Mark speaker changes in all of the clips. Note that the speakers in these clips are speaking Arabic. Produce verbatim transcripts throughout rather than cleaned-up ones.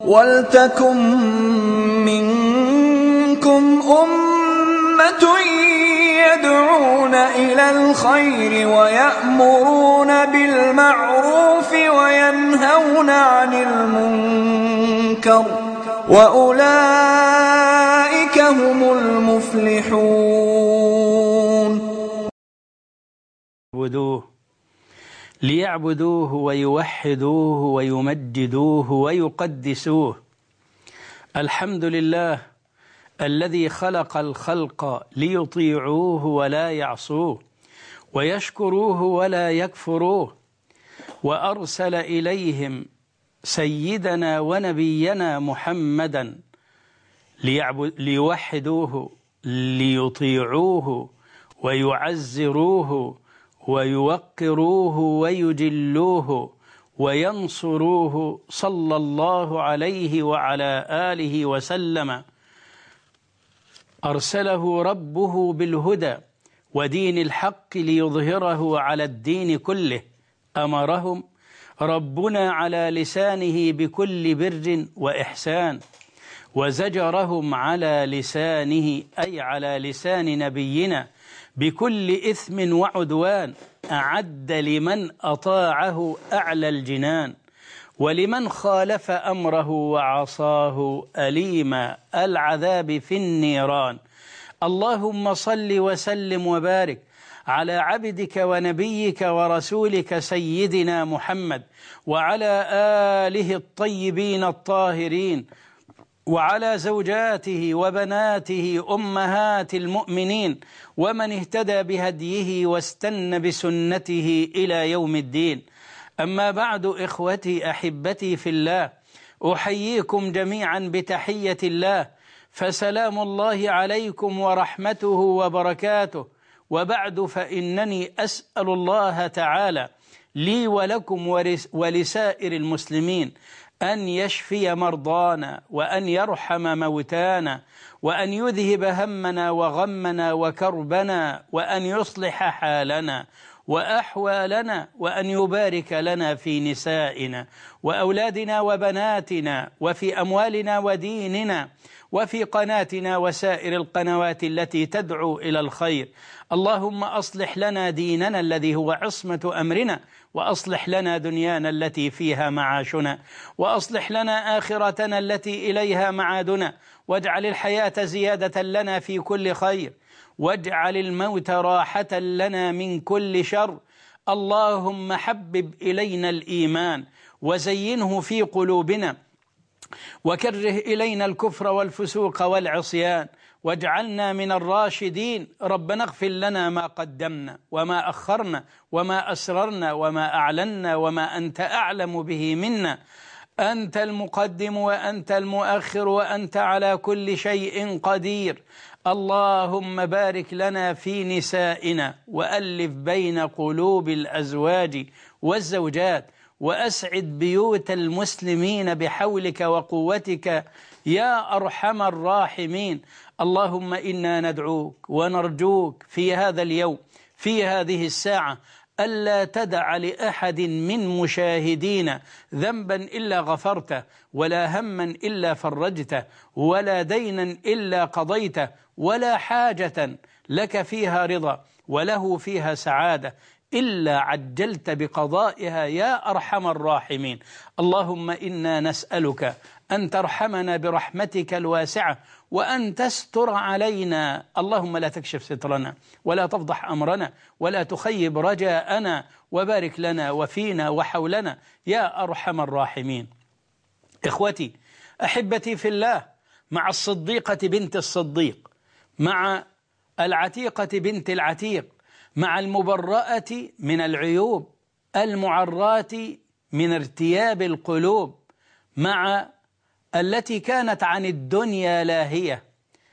Speaker 1: وَلْتَكُن مِّنكُمْ أُمَّةٌ يَدْعُونَ إِلَى الْخَيْرِ وَيَأْمُرُونَ بِالْمَعْرُوفِ وَيَنْهَوْنَ عَنِ الْمُنكَرِ ۚ وَأُولَٰئِكَ هُمُ الْمُفْلِحُونَ.
Speaker 2: ليعبدوه ويوحدوه ويمجدوه ويقدسوه. الحمد لله الذي خلق الخلق ليطيعوه ولا يعصوه، ويشكروه ولا يكفروه، وأرسل إليهم سيدنا ونبينا محمدا ليوحدوه ليطيعوه ويعزروه ويوقروه ويجلوه وينصروه صلى الله عليه وعلى آله وسلم. أرسله ربه بالهدى ودين الحق ليظهره على الدين كله. أمرهم ربنا على لسانه بكل بر وإحسان، وزجرهم على لسانه أي على لسان نبينا بكل إثم وعدوان. أعد لمن أطاعه أعلى الجنان، ولمن خالف أمره وعصاه أليم العذاب في النيران. اللهم صل وسلم وبارك على عبدك ونبيك ورسولك سيدنا محمد، وعلى آله الطيبين الطاهرين، وعلى زوجاته وبناته أمهات المؤمنين، ومن اهتدى بهديه واستنى بسنته إلى يوم الدين. أما بعد، إخوتي أحبتي في الله، أحييكم جميعا بتحية الله، فسلام الله عليكم ورحمته وبركاته. وبعد، فإنني أسأل الله تعالى لي ولكم ولسائر المسلمين أن يشفي مرضانا، وأن يرحم موتانا، وأن يذهب همنا وغمنا وكربنا، وأن يصلح حالنا وأحوالنا، وأن يبارك لنا في نسائنا وأولادنا وبناتنا، وفي أموالنا وديننا، وفي قناتنا وسائر القنوات التي تدعو إلى الخير. اللهم أصلح لنا ديننا الذي هو عصمة أمرنا، وأصلح لنا دنيانا التي فيها معاشنا، وأصلح لنا آخرتنا التي إليها معادنا، واجعل الحياة زيادة لنا في كل خير، واجعل الموت راحة لنا من كل شر. اللهم حبب إلينا الإيمان وزينه في قلوبنا، وكره إلينا الكفر والفسوق والعصيان، واجعلنا من الراشدين. ربنا اغفر لنا ما قدمنا وما أخرنا وما أسررنا وما أعلنا وما أنت أعلم به منا. أنت المقدم وأنت المؤخر وأنت على كل شيء قدير. اللهم بارك لنا في نسائنا، وألف بين قلوب الأزواج والزوجات، وأسعد بيوت المسلمين بحولك وقوتك يا أرحم الراحمين. اللهم إنا ندعوك ونرجوك في هذا اليوم، في هذه الساعة، ألا تدع لأحد من مشاهدينا ذنبا إلا غفرته، ولا هما إلا فرجته، ولا دينا إلا قضيته، ولا حاجة لك فيها رضا وله فيها سعادة إلا عجلت بقضائها يا أرحم الراحمين. اللهم إنا نسألك أن ترحمنا برحمتك الواسعة، وأن تستر علينا. اللهم لا تكشف سترنا، ولا تفضح أمرنا، ولا تخيب رجاءنا، وبارك لنا وفينا وحولنا يا أرحم الراحمين. إخوتي أحبتي في الله، مع الصديقة بنت الصديق، مع العتيقة بنت العتيق، مع المبرأة من العيوب، المعرات من ارتياب القلوب، مع التي كانت عن الدنيا لاهية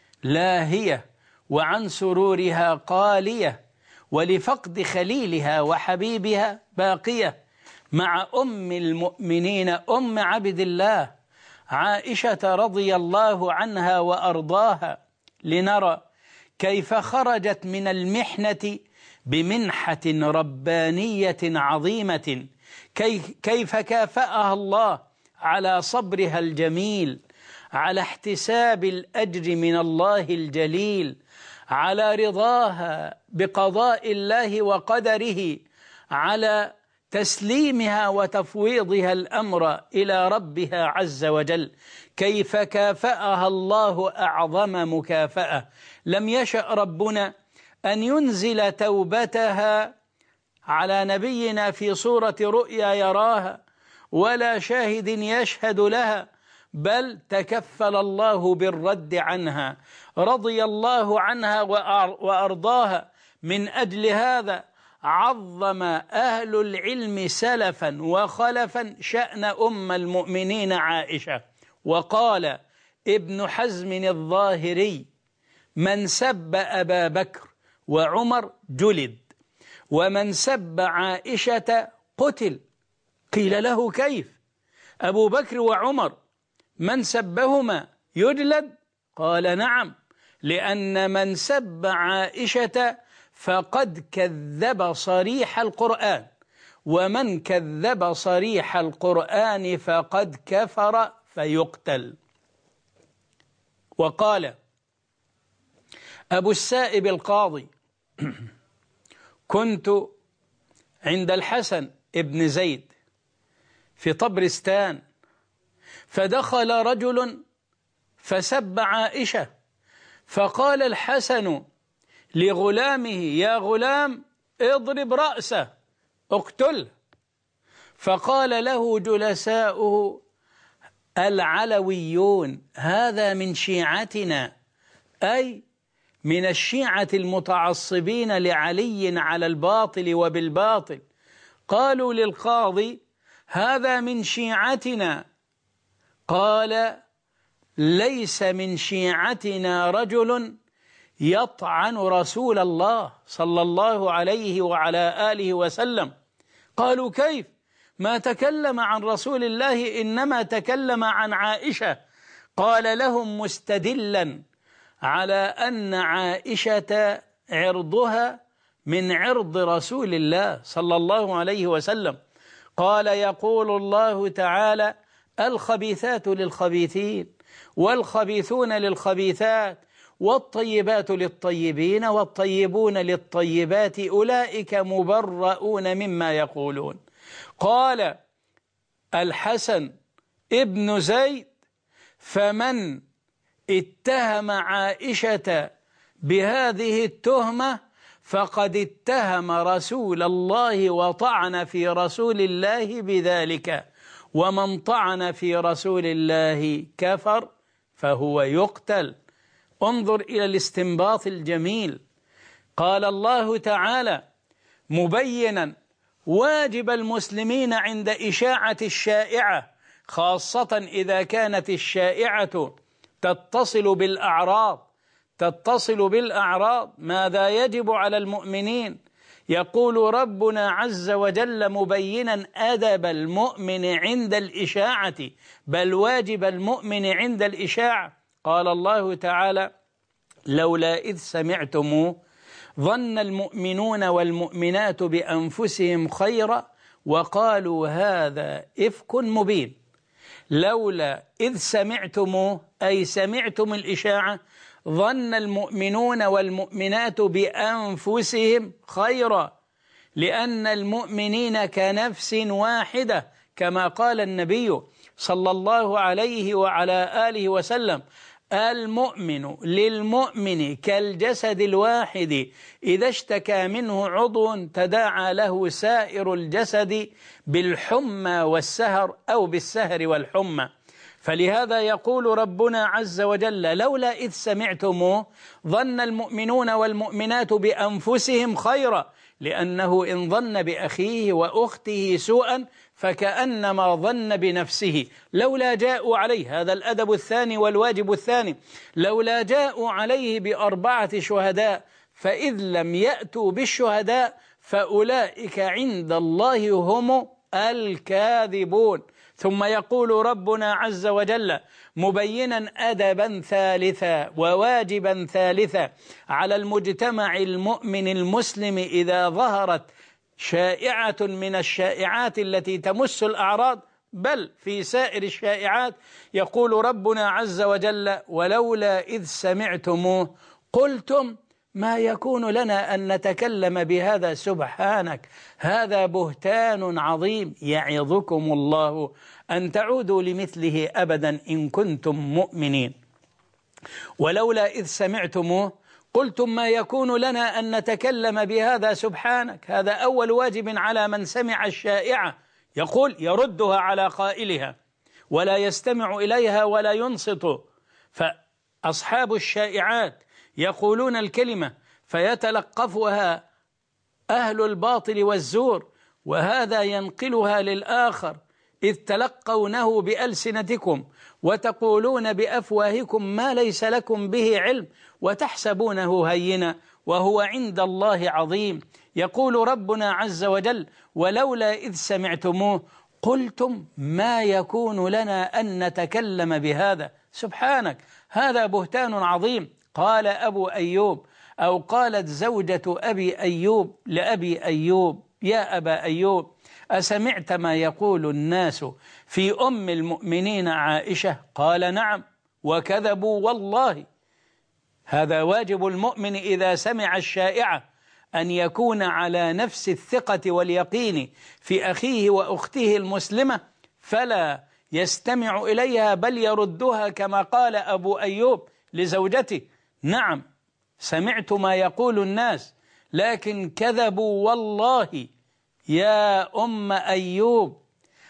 Speaker 2: لاهية وعن سرورها قالية، ولفقد خليلها وحبيبها باقية، مع أم المؤمنين أم عبد الله عائشة رضي الله عنها وأرضاها، لنرى كيف خرجت من المحنة بمنحة ربانية عظيمة، كيف كافأها الله على صبرها الجميل، على احتساب الأجر من الله الجليل، على رضاها بقضاء الله وقدره، على تسليمها وتفويضها الأمر إلى ربها عز وجل. كيف كافأها الله أعظم مكافأة. لم يشأ ربنا أن ينزل توبتها على نبينا في صورة رؤيا يراها ولا شاهد يشهد لها، بل تكفل الله بالرد عنها، رضي الله عنها وأرضاها. من أجل هذا عظم أهل العلم سلفا وخلفا شأن أم المؤمنين عائشة. وقال ابن حزم الظاهري: من سب أبا بكر وعمر جلد، ومن سب عائشة قتل. قيل له: كيف؟ أبو بكر وعمر من سبهما يجلد؟ قال: نعم، لأن من سب عائشة فقد كذب صريح القرآن، ومن كذب صريح القرآن فقد كفر فيقتل. وقال أبو السائب القاضي: كنت عند الحسن ابن زيد في طبرستان، فدخل رجل فسب عائشة، فقال الحسن لغلامه: يا غلام اضرب رأسه اقتله. فقال له جلساؤه العلويون: هذا من شيعتنا، أي من الشيعة المتعصبين لعلي على الباطل وبالباطل. قالوا للقاضي: هذا من شيعتنا. قال: ليس من شيعتنا رجل يطعن رسول الله صلى الله عليه وعلى آله وسلم. قالوا: كيف؟ ما تكلم عن رسول الله، إنما تكلم عن عائشة. قال لهم مستدلا على أن عائشة عرضها من عرض رسول الله صلى الله عليه وسلم. قال: يقول الله تعالى: الخبيثات للخبيثين والخبيثون للخبيثات والطيبات للطيبين والطيبون للطيبات أولئك مبرؤون مما يقولون. قال الحسن ابن زيد: فمن اتهم عائشة بهذه التهمة فقد اتهم رسول الله وطعن في رسول الله بذلك، ومن طعن في رسول الله كفر فهو يقتل. انظر إلى الاستنباط الجميل. قال الله تعالى مبينا واجب المسلمين عند إشاعة الشائعة، خاصة إذا كانت الشائعة تتصل بالأعراض تتصل بالأعراض ماذا يجب على المؤمنين؟ يقول ربنا عز وجل مبينا أدب المؤمن عند الإشاعة، بل واجب المؤمن عند الإشاعة. قال الله تعالى: لولا إذ سمعتموه ظن المؤمنون والمؤمنات بأنفسهم خيرا وقالوا هذا إفك مبين. لولا إذ سمعتموه أي سمعتم الإشاعة ظن المؤمنون والمؤمنات بأنفسهم خيرا، لأن المؤمنين كنفس واحدة، كما قال النبي صلى الله عليه وعلى آله وسلم: المؤمن للمؤمن كالجسد الواحد إذا اشتكى منه عضو تداعى له سائر الجسد بالحمى والسهر أو بالسهر والحمى. فلهذا يقول ربنا عز وجل: لولا إذ سمعتموه ظن المؤمنون والمؤمنات بأنفسهم خيرا، لأنه إن ظن بأخيه وأخته سوءا فكأنما ظن بنفسه. لولا جاءوا عليه، هذا الأدب الثاني والواجب الثاني، لولا جاءوا عليه بأربعة شهداء فإذ لم يأتوا بالشهداء فأولئك عند الله هم الكاذبون. ثم يقول ربنا عز وجل مبينا أدبا ثالثا وواجبا ثالثا على المجتمع المؤمن المسلم إذا ظهرت شائعة من الشائعات التي تمس الأعراض: بل في سائر الشائعات يقول ربنا عز وجل: ولولا إذ سمعتموه قلتم ما يكون لنا أن نتكلم بهذا سبحانك هذا بهتان عظيم يعظكم الله أن تعودوا لمثله أبدا إن كنتم مؤمنين. ولولا إذ سمعتموه قلتم ما يكون لنا أن نتكلم بهذا سبحانك. هذا أول واجب على من سمع الشائعة، يقول يردها على قائلها ولا يستمع إليها ولا ينصت. فأصحاب الشائعات يقولون الكلمة فيتلقفها أهل الباطل والزور، وهذا ينقلها للآخر: إذ تلقونه بألسنتكم وتقولون بأفواهكم ما ليس لكم به علم وتحسبونه هينا وهو عند الله عظيم. يقول ربنا عز وجل: ولولا إذ سمعتموه قلتم ما يكون لنا أن نتكلم بهذا سبحانك هذا بهتان عظيم. قال أبو أيوب أو قالت زوجة أبي أيوب لأبي أيوب: يا أبا أيوب أسمعت ما يقول الناس في أم المؤمنين عائشة؟ قال: نعم وكذبوا والله. هذا واجب المؤمن إذا سمع الشائعة أن يكون على نفس الثقة واليقين في أخيه وأخته المسلمة، فلا يستمع إليها بل يردها كما قال أبو أيوب لزوجته: نعم سمعت ما يقول الناس لكن كذبوا والله. يا أم أيوب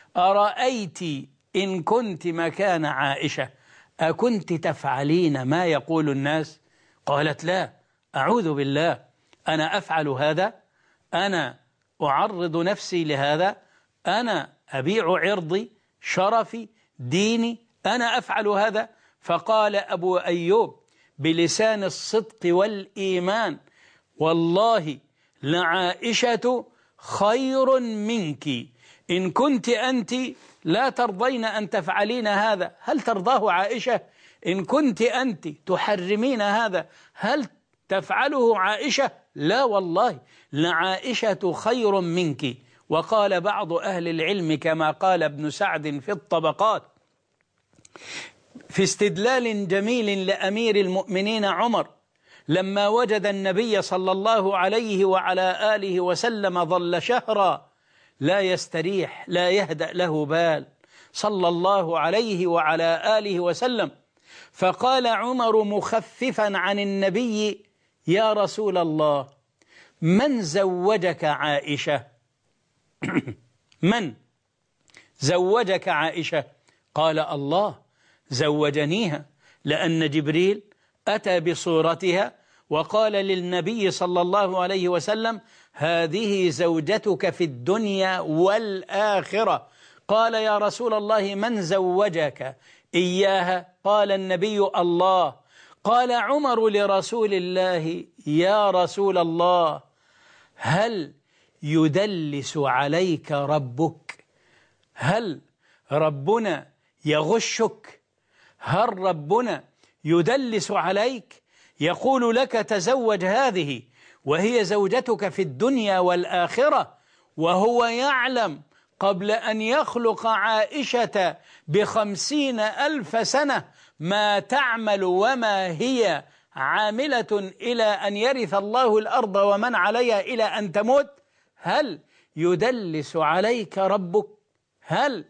Speaker 2: أرأيت إن كنت مكان عائشة أكنت تفعلين ما يقول الناس؟ قالت: لا أعوذ بالله، أنا أفعل هذا؟ أنا أعرض نفسي لهذا؟ أنا أبيع عرضي شرفي ديني؟ أنا أفعل هذا؟ فقال أبو أيوب بلسان الصدق والإيمان: والله لعائشة خير منك إن كنت أنت لا ترضين أن تفعلين هذا هل ترضاه عائشة؟ إن كنت أنت تحرمين هذا هل تفعله عائشة؟ لا والله لعائشة خير منك. وقال بعض أهل العلم كما قال ابن سعد في الطبقات في استدلال جميل لأمير المؤمنين عمر لما وجد النبي صلى الله عليه وعلى آله وسلم ظل شهرا لا يستريح لا يهدأ له بال صلى الله عليه وعلى آله وسلم، فقال عمر مخففا عن النبي: يا رسول الله من زوجك عائشة؟ من زوجك عائشة؟ قال: الله زوجنيها، لأن جبريل أتى بصورتها وقال للنبي صلى الله عليه وسلم: هذه زوجتك في الدنيا والآخرة. قال: يا رسول الله من زوجك إياها؟ قال النبي: الله. قال عمر لرسول الله: يا رسول الله هل يدلس عليك ربك؟ هل ربنا يغشك؟ هل ربنا يدلس عليك؟ يقول لك تزوج هذه وهي زوجتك في الدنيا والآخرة، وهو يعلم قبل أن يخلق عائشة بخمسين ألف سنة ما تعمل وما هي عاملة إلى أن يرث الله الأرض ومن عليها إلى أن تموت. هل يدلس عليك ربك؟ هل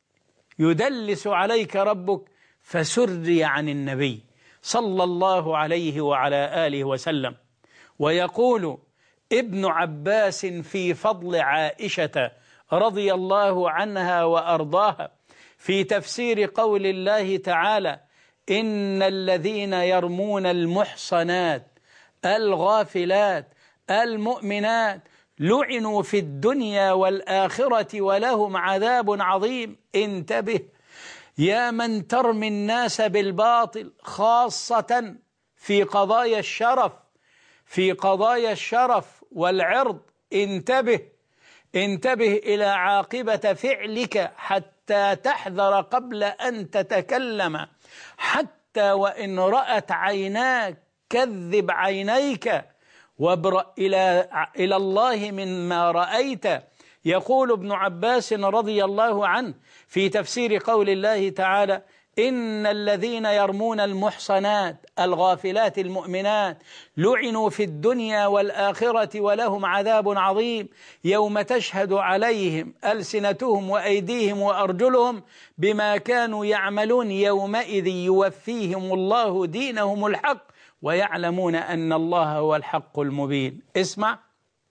Speaker 2: يدلس عليك ربك؟ فسري عن النبي صلى الله عليه وعلى آله وسلم. ويقول ابن عباس في فضل عائشة رضي الله عنها وأرضاها في تفسير قول الله تعالى: إن الذين يرمون المحصنات الغافلات المؤمنات لعنوا في الدنيا والآخرة ولهم عذاب عظيم. انتبه يا من ترمي الناس بالباطل، خاصة في قضايا الشرف في قضايا الشرف والعرض. انتبه انتبه إلى عاقبة فعلك حتى تحذر قبل أن تتكلم، حتى وإن رأت عيناك كذب عينيك وابرأ إلى إلى الله مما رأيت. يقول ابن عباس رضي الله عنه في تفسير قول الله تعالى: إن الذين يرمون المحصنات الغافلات المؤمنات لعنوا في الدنيا والآخرة ولهم عذاب عظيم يوم تشهد عليهم ألسنتهم وأيديهم وأرجلهم بما كانوا يعملون يومئذ يوفيهم الله دينهم الحق ويعلمون أن الله هو الحق المبين. اسمع،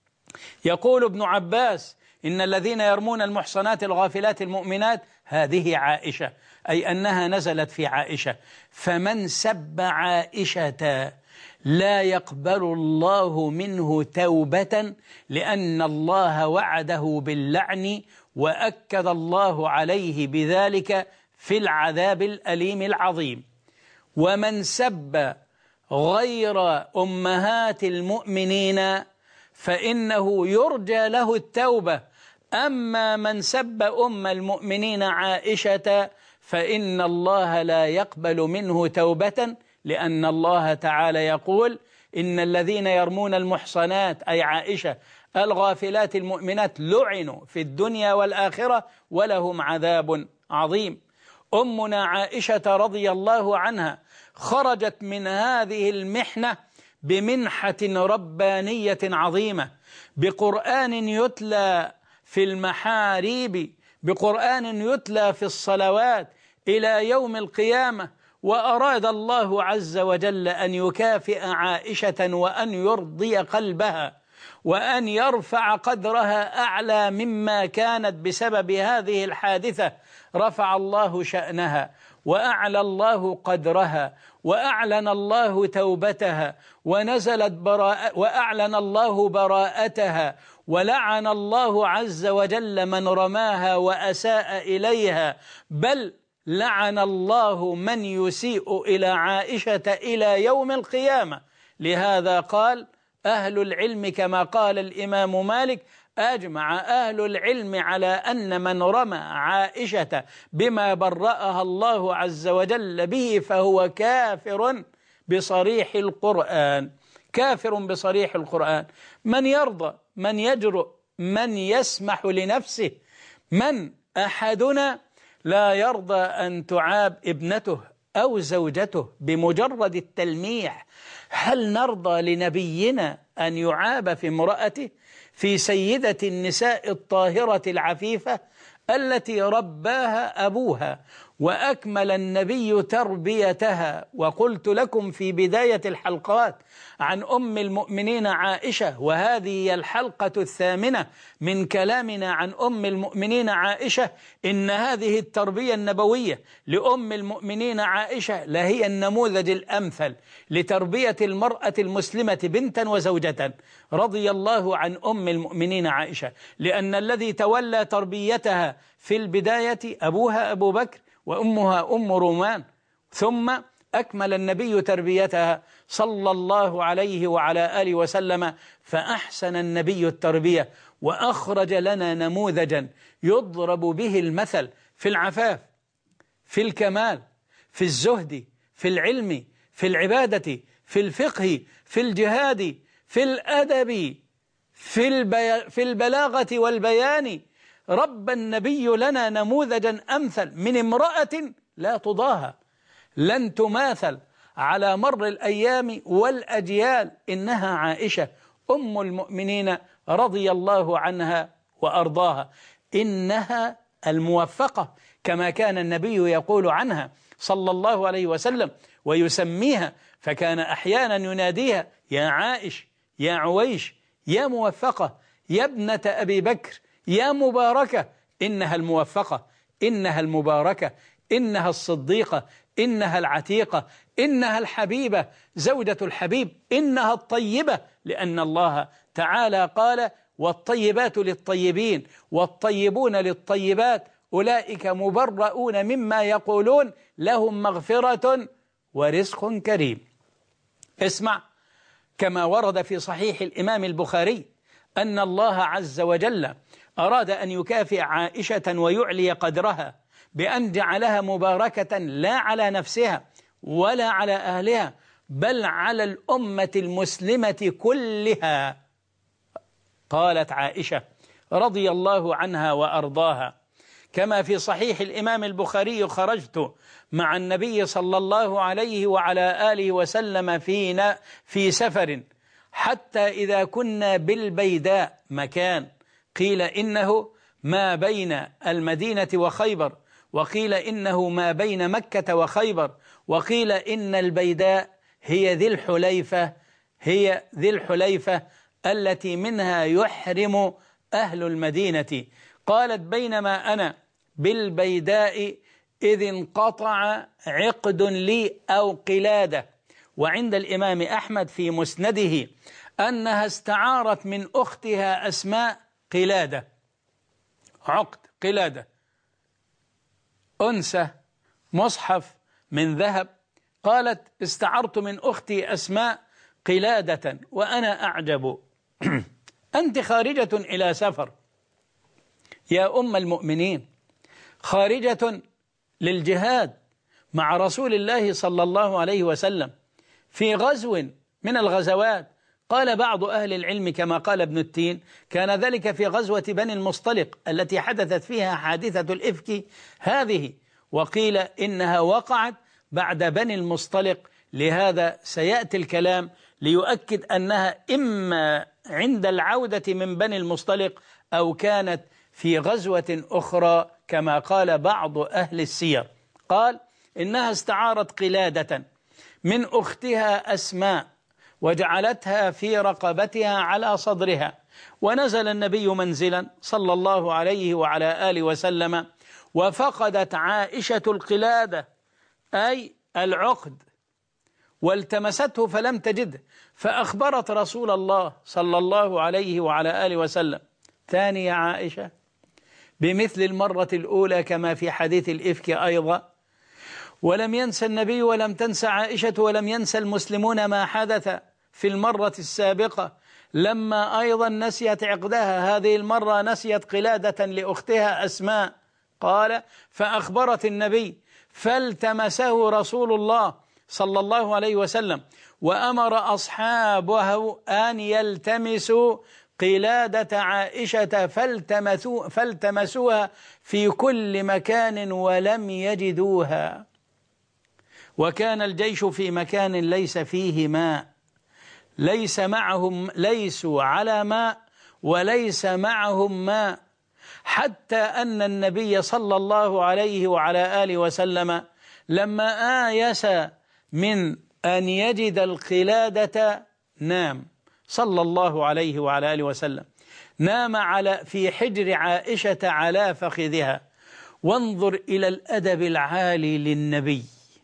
Speaker 2: يقول ابن عباس: إن الذين يرمون المحصنات الغافلات المؤمنات، هذه عائشة، أي أنها نزلت في عائشة. فمن سب عائشة لا يقبل الله منه توبة، لأن الله وعده باللعن وأكد الله عليه بذلك في العذاب الأليم العظيم. ومن سب غير أمهات المؤمنين فإنه يرجى له التوبة، أما من سب أم المؤمنين عائشة فإن الله لا يقبل منه توبة، لأن الله تعالى يقول: إن الذين يرمون المحصنات أي عائشة الغافلات المؤمنات لعنوا في الدنيا والآخرة ولهم عذاب عظيم. أمنا عائشة رضي الله عنها خرجت من هذه المحنة بمنحة ربانية عظيمة، بقرآن يتلى في المحاريب، بقرآن يتلى في الصلوات إلى يوم القيامة. وأراد الله عز وجل أن يكافئ عائشة وأن يرضي قلبها وأن يرفع قدرها أعلى مما كانت بسبب هذه الحادثة. رفع الله شأنها وأعلى الله قدرها وأعلن الله توبتها ونزلت براءة وأعلن الله براءتها، ولعن الله عز وجل من رماها وأساء إليها، بل لعن الله من يسيء إلى عائشة إلى يوم القيامة. لهذا قال أهل العلم كما قال الإمام مالك: أجمع أهل العلم على أن من رمى عائشة بما برأها الله عز وجل به فهو كافر بصريح القرآن، كافر بصريح القرآن. من يرضى، من يجرؤ، من يسمح لنفسه؟ من أحدنا لا يرضى أن تعاب ابنته أو زوجته بمجرد التلميح؟ هل نرضى لنبينا أن يعاب في امرأته، في سيدة النساء الطاهرة العفيفة التي رباها أبوها وأكمل النبي تربيتها؟ وقلت لكم في بداية الحلقات عن أم المؤمنين عائشة، وهذه هي الحلقة الثامنة من كلامنا عن أم المؤمنين عائشة، إن هذه التربية النبوية لأم المؤمنين عائشة لهي النموذج الأمثل لتربية المرأة المسلمة بنتا وزوجة، رضي الله عن أم المؤمنين عائشة، لأن الذي تولى تربيتها في البداية أبوها أبو بكر وأمها أم رومان، ثم أكمل النبي تربيتها صلى الله عليه وعلى آله وسلم، فأحسن النبي التربية وأخرج لنا نموذجا يضرب به المثل في العفاف، في الكمال، في الزهد، في العلم، في العبادة، في الفقه، في الجهاد، في الأدب، في, البي... في البلاغة والبيان. رب النبي لنا نموذجا أمثل من امرأة لا تضاهى، لن تماثل على مر الأيام والأجيال، إنها عائشة أم المؤمنين رضي الله عنها وأرضاها. إنها الموفقة كما كان النبي يقول عنها صلى الله عليه وسلم ويسميها، فكان أحيانا يناديها: يا عائش، يا عويش، يا موفقة، يا ابنة أبي بكر، يا مباركة. إنها الموفقة، إنها المباركة، إنها الصديقة، إنها العتيقة، إنها الحبيبة، زوجة الحبيب، إنها الطيبة، لأن الله تعالى قال: والطيبات للطيبين والطيبون للطيبات أولئك مبرؤون مما يقولون لهم مغفرة ورزق كريم. اسمع، كما ورد في صحيح الإمام البخاري أن الله عز وجل أراد أن يكافئ عائشة ويعلي قدرها بأن جعلها مباركة لا على نفسها ولا على أهلها، بل على الأمة المسلمة كلها. قالت عائشة رضي الله عنها وأرضاها. كما في صحيح الإمام البخاري: خرجت مع النبي صلى الله عليه وعلى آله وسلم فينا في سفر حتى إذا كنا بالبيداء، مكان قيل إنه ما بين المدينة وخيبر، وقيل إنه ما بين مكة وخيبر، وقيل إن البيداء هي ذي الحليفة هي ذي الحليفة التي منها يحرم أهل المدينة. قالت: بينما أنا بالبيداء إذ انقطع عقد لي أو قلادة. وعند الإمام أحمد في مسنده أنها استعارت من أختها أسماء قلادة، عقد قلادة، أنثى مصحف من ذهب. قالت: استعرت من أختي أسماء قلادة وأنا أعجب. أنت خارجة إلى سفر يا أم المؤمنين، خارجة للجهاد مع رسول الله صلى الله عليه وسلم في غزو من الغزوات. قال بعض أهل العلم كما قال ابن التين: كان ذلك في غزوة بني المصطلق التي حدثت فيها حادثة الإفك هذه، وقيل إنها وقعت بعد بني المصطلق. لهذا سيأتي الكلام ليؤكد أنها إما عند العودة من بني المصطلق أو كانت في غزوة أخرى كما قال بعض أهل السير. قال: إنها استعارت قلادة من أختها أسماء وجعلتها في رقبتها على صدرها، ونزل النبي منزلا صلى الله عليه وعلى آله وسلم، وفقدت عائشة القلادة أي العقد والتمسته فلم تجده، فأخبرت رسول الله صلى الله عليه وعلى آله وسلم: ثاني يا عائشة، بمثل المرة الأولى كما في حديث الإفك أيضا. ولم ينسى النبي ولم تنسى عائشة ولم ينسى المسلمون ما حدث في المرة السابقة لما أيضا نسيت عقدها، هذه المرة نسيت قلادة لأختها أسماء. قال: فأخبرت النبي فالتمسه رسول الله صلى الله عليه وسلم وأمر أصحابه أن يلتمسوا قلادة عائشة فالتمسوا فالتمسوها في كل مكان ولم يجدوها. وكان الجيش في مكان ليس فيه ماء، ليس معهم ليسوا على ماء وليس معهم ماء، حتى أن النبي صلى الله عليه وعلى آله وسلم لما آيس من أن يجد القلادة نام صلى الله عليه وعلى آله وسلم، نام على في حجر عائشة على فخذها. وانظر إلى الأدب العالي للنبي،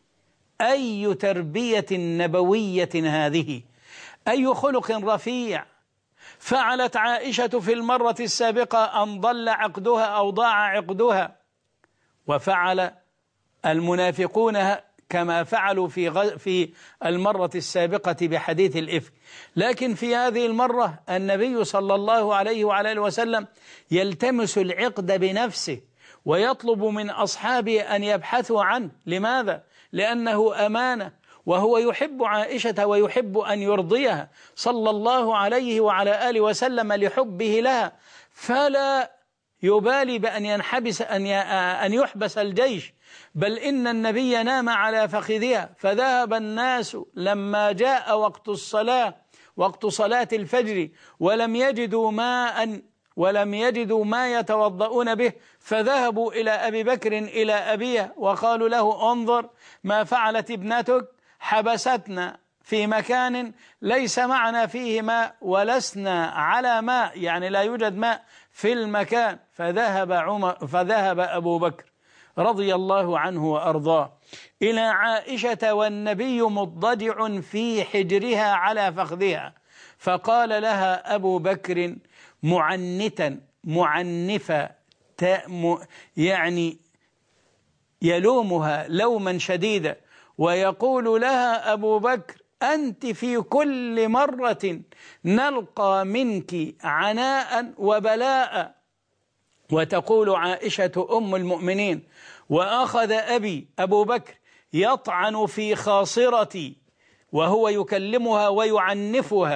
Speaker 2: أي تربية نبوية هذه، أي خلق رفيع. فعلت عائشة في المرة السابقة أن ضل عقدها أو ضاع عقدها، وفعل المنافقون كما فعلوا في غ... في المرة السابقة بحديث الإفك. لكن في هذه المرة النبي صلى الله عليه وعلى آله وسلم يلتمس العقد بنفسه ويطلب من أصحابه أن يبحثوا عنه. لماذا؟ لأنه أمانة، وهو يحب عائشة ويحب أن يرضيها صلى الله عليه وعلى آله وسلم لحبه لها، فلا يبالي بأن ينحبس أن أن يحبس الجيش، بل إن النبي نام على فخذها. فذهب الناس لما جاء وقت الصلاة وقت صلاة الفجر ولم يجدوا ماء ولم يجدوا ما يتوضؤون به، فذهبوا إلى أبي بكر إلى أبيه وقالوا له: انظر ما فعلت ابنتك، حبستنا في مكان ليس معنا فيه ماء ولسنا على ماء، يعني لا يوجد ماء في المكان. فذهب عمر فذهب أبو بكر رضي الله عنه وأرضاه إلى عائشة والنبي مضطجع في حجرها على فخذها، فقال لها أبو بكر معنتا معنفا يعني يلومها لوما شديدا، ويقول لها أبو بكر: أنت في كل مرة نلقى منك عناء وبلاء. وتقول عائشة أم المؤمنين: وأخذ أبي أبو بكر يطعن في خاصرتي وهو يكلمها ويعنفها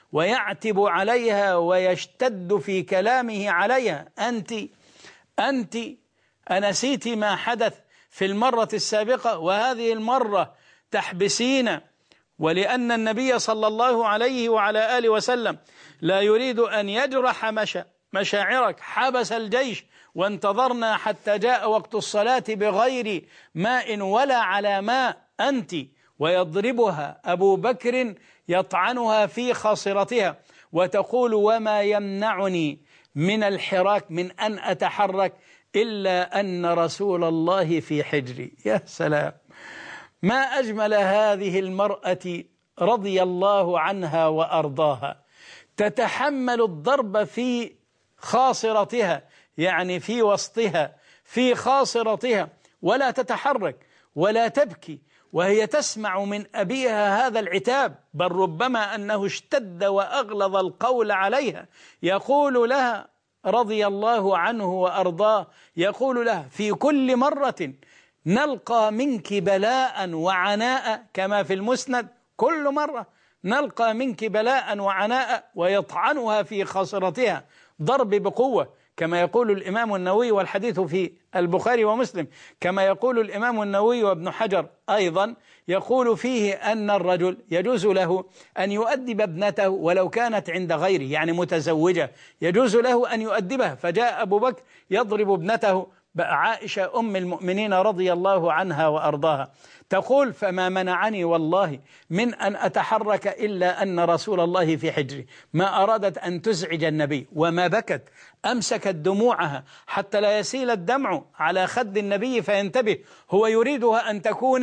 Speaker 2: ويعتب عليها ويشتد في كلامه عليها. أنت أنت أنسيت ما حدث في المرة السابقة وهذه المرة تحبسين؟ ولأن النبي صلى الله عليه وعلى آله وسلم لا يريد أن يجرح مشا مشاعرك حبس الجيش وانتظرنا حتى جاء وقت الصلاة بغير ماء ولا على ماء أنت، ويضربها أبو بكر يطعنها في خاصرتها وتقول وما يمنعني من الحراك من أن أتحرك إلا أن رسول الله في حجري. يا سلام، ما أجمل هذه المرأة رضي الله عنها وأرضاها، تتحمل الضرب في خاصرتها، يعني في وسطها في خاصرتها، ولا تتحرك ولا تبكي وهي تسمع من أبيها هذا العتاب، بل ربما أنه اشتد وأغلظ القول عليها. يقول لها رضي الله عنه وأرضاه، يقول لها في كل مرة نلقى منك بلاء وعناء كما في المسند، كل مرة نلقى منك بلاء وعناء، ويطعنها في خاصرتها ضرب بقوة كما يقول الإمام النووي، والحديث في البخاري ومسلم، كما يقول الإمام النووي وابن حجر أيضا، يقول فيه أن الرجل يجوز له أن يؤدب ابنته ولو كانت عند غيره، يعني متزوجة يجوز له أن يؤدبها. فجاء أبو بكر يضرب ابنته عائشة أم المؤمنين رضي الله عنها وأرضاها، تقول فما منعني والله من أن أتحرك إلا أن رسول الله في حجري، ما أرادت أن تزعج النبي وما بكت، أمسكت دموعها حتى لا يسيل الدمع على خد النبي فينتبه، هو يريدها أن تكون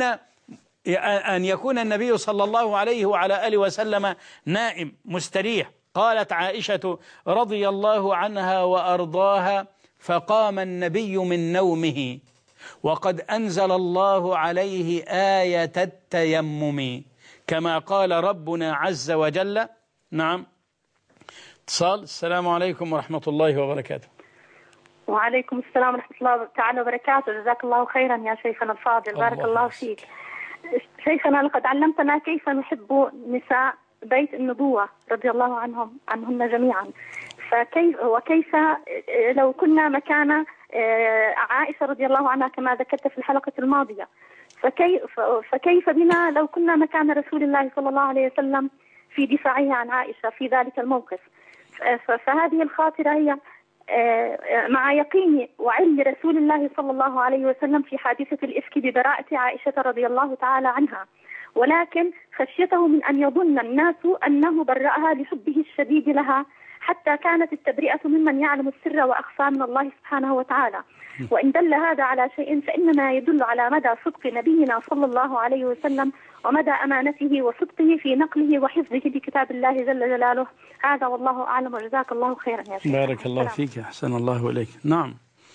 Speaker 2: أن يكون النبي صلى الله عليه وعلى آله وسلم نائم مستريح. قالت عائشة رضي الله عنها وأرضاها فقام النبي من نومه وقد أنزل الله عليه آية التيمم كما قال ربنا عز وجل. نعم، اتصال. السلام عليكم ورحمة الله وبركاته.
Speaker 3: وعليكم السلام ورحمة الله تعالى وبركاته. جزاك الله خيرا يا شيخنا الفاضل، بارك الله, الله فيك. شيخنا لقد علمتنا كيف نحب نساء بيت النبوة رضي الله عنهم عنهن جميعا، فكيف وكيف لو كنا مكان عائشة رضي الله عنها كما ذكرت في الحلقة الماضية، فكيف فكيف بنا لو كنا مكان رسول الله صلى الله عليه وسلم في دفاعه عن عائشة في ذلك الموقف. فهذه الخاطرة هي مع يقين وعلم رسول الله صلى الله عليه وسلم في حادثة الإفك ببراءة عائشة رضي الله تعالى عنها، ولكن خشيته من أن يظن الناس أنه برأها لحبه الشديد لها، حتى كانت التبرئة ممن يعلم السر وأخفى من الله سبحانه وتعالى. وإن دل هذا على شيء فإنما يدل على مدى صدق نبينا صلى الله عليه وسلم ومدى أمانته وصدقه في نقله وحفظه لكتاب الله جل جلاله. هذا والله أعلم، وجزاك الله خيرا يا شيخ.
Speaker 2: بارك الله فيك، أحسن الله إليك. نعم،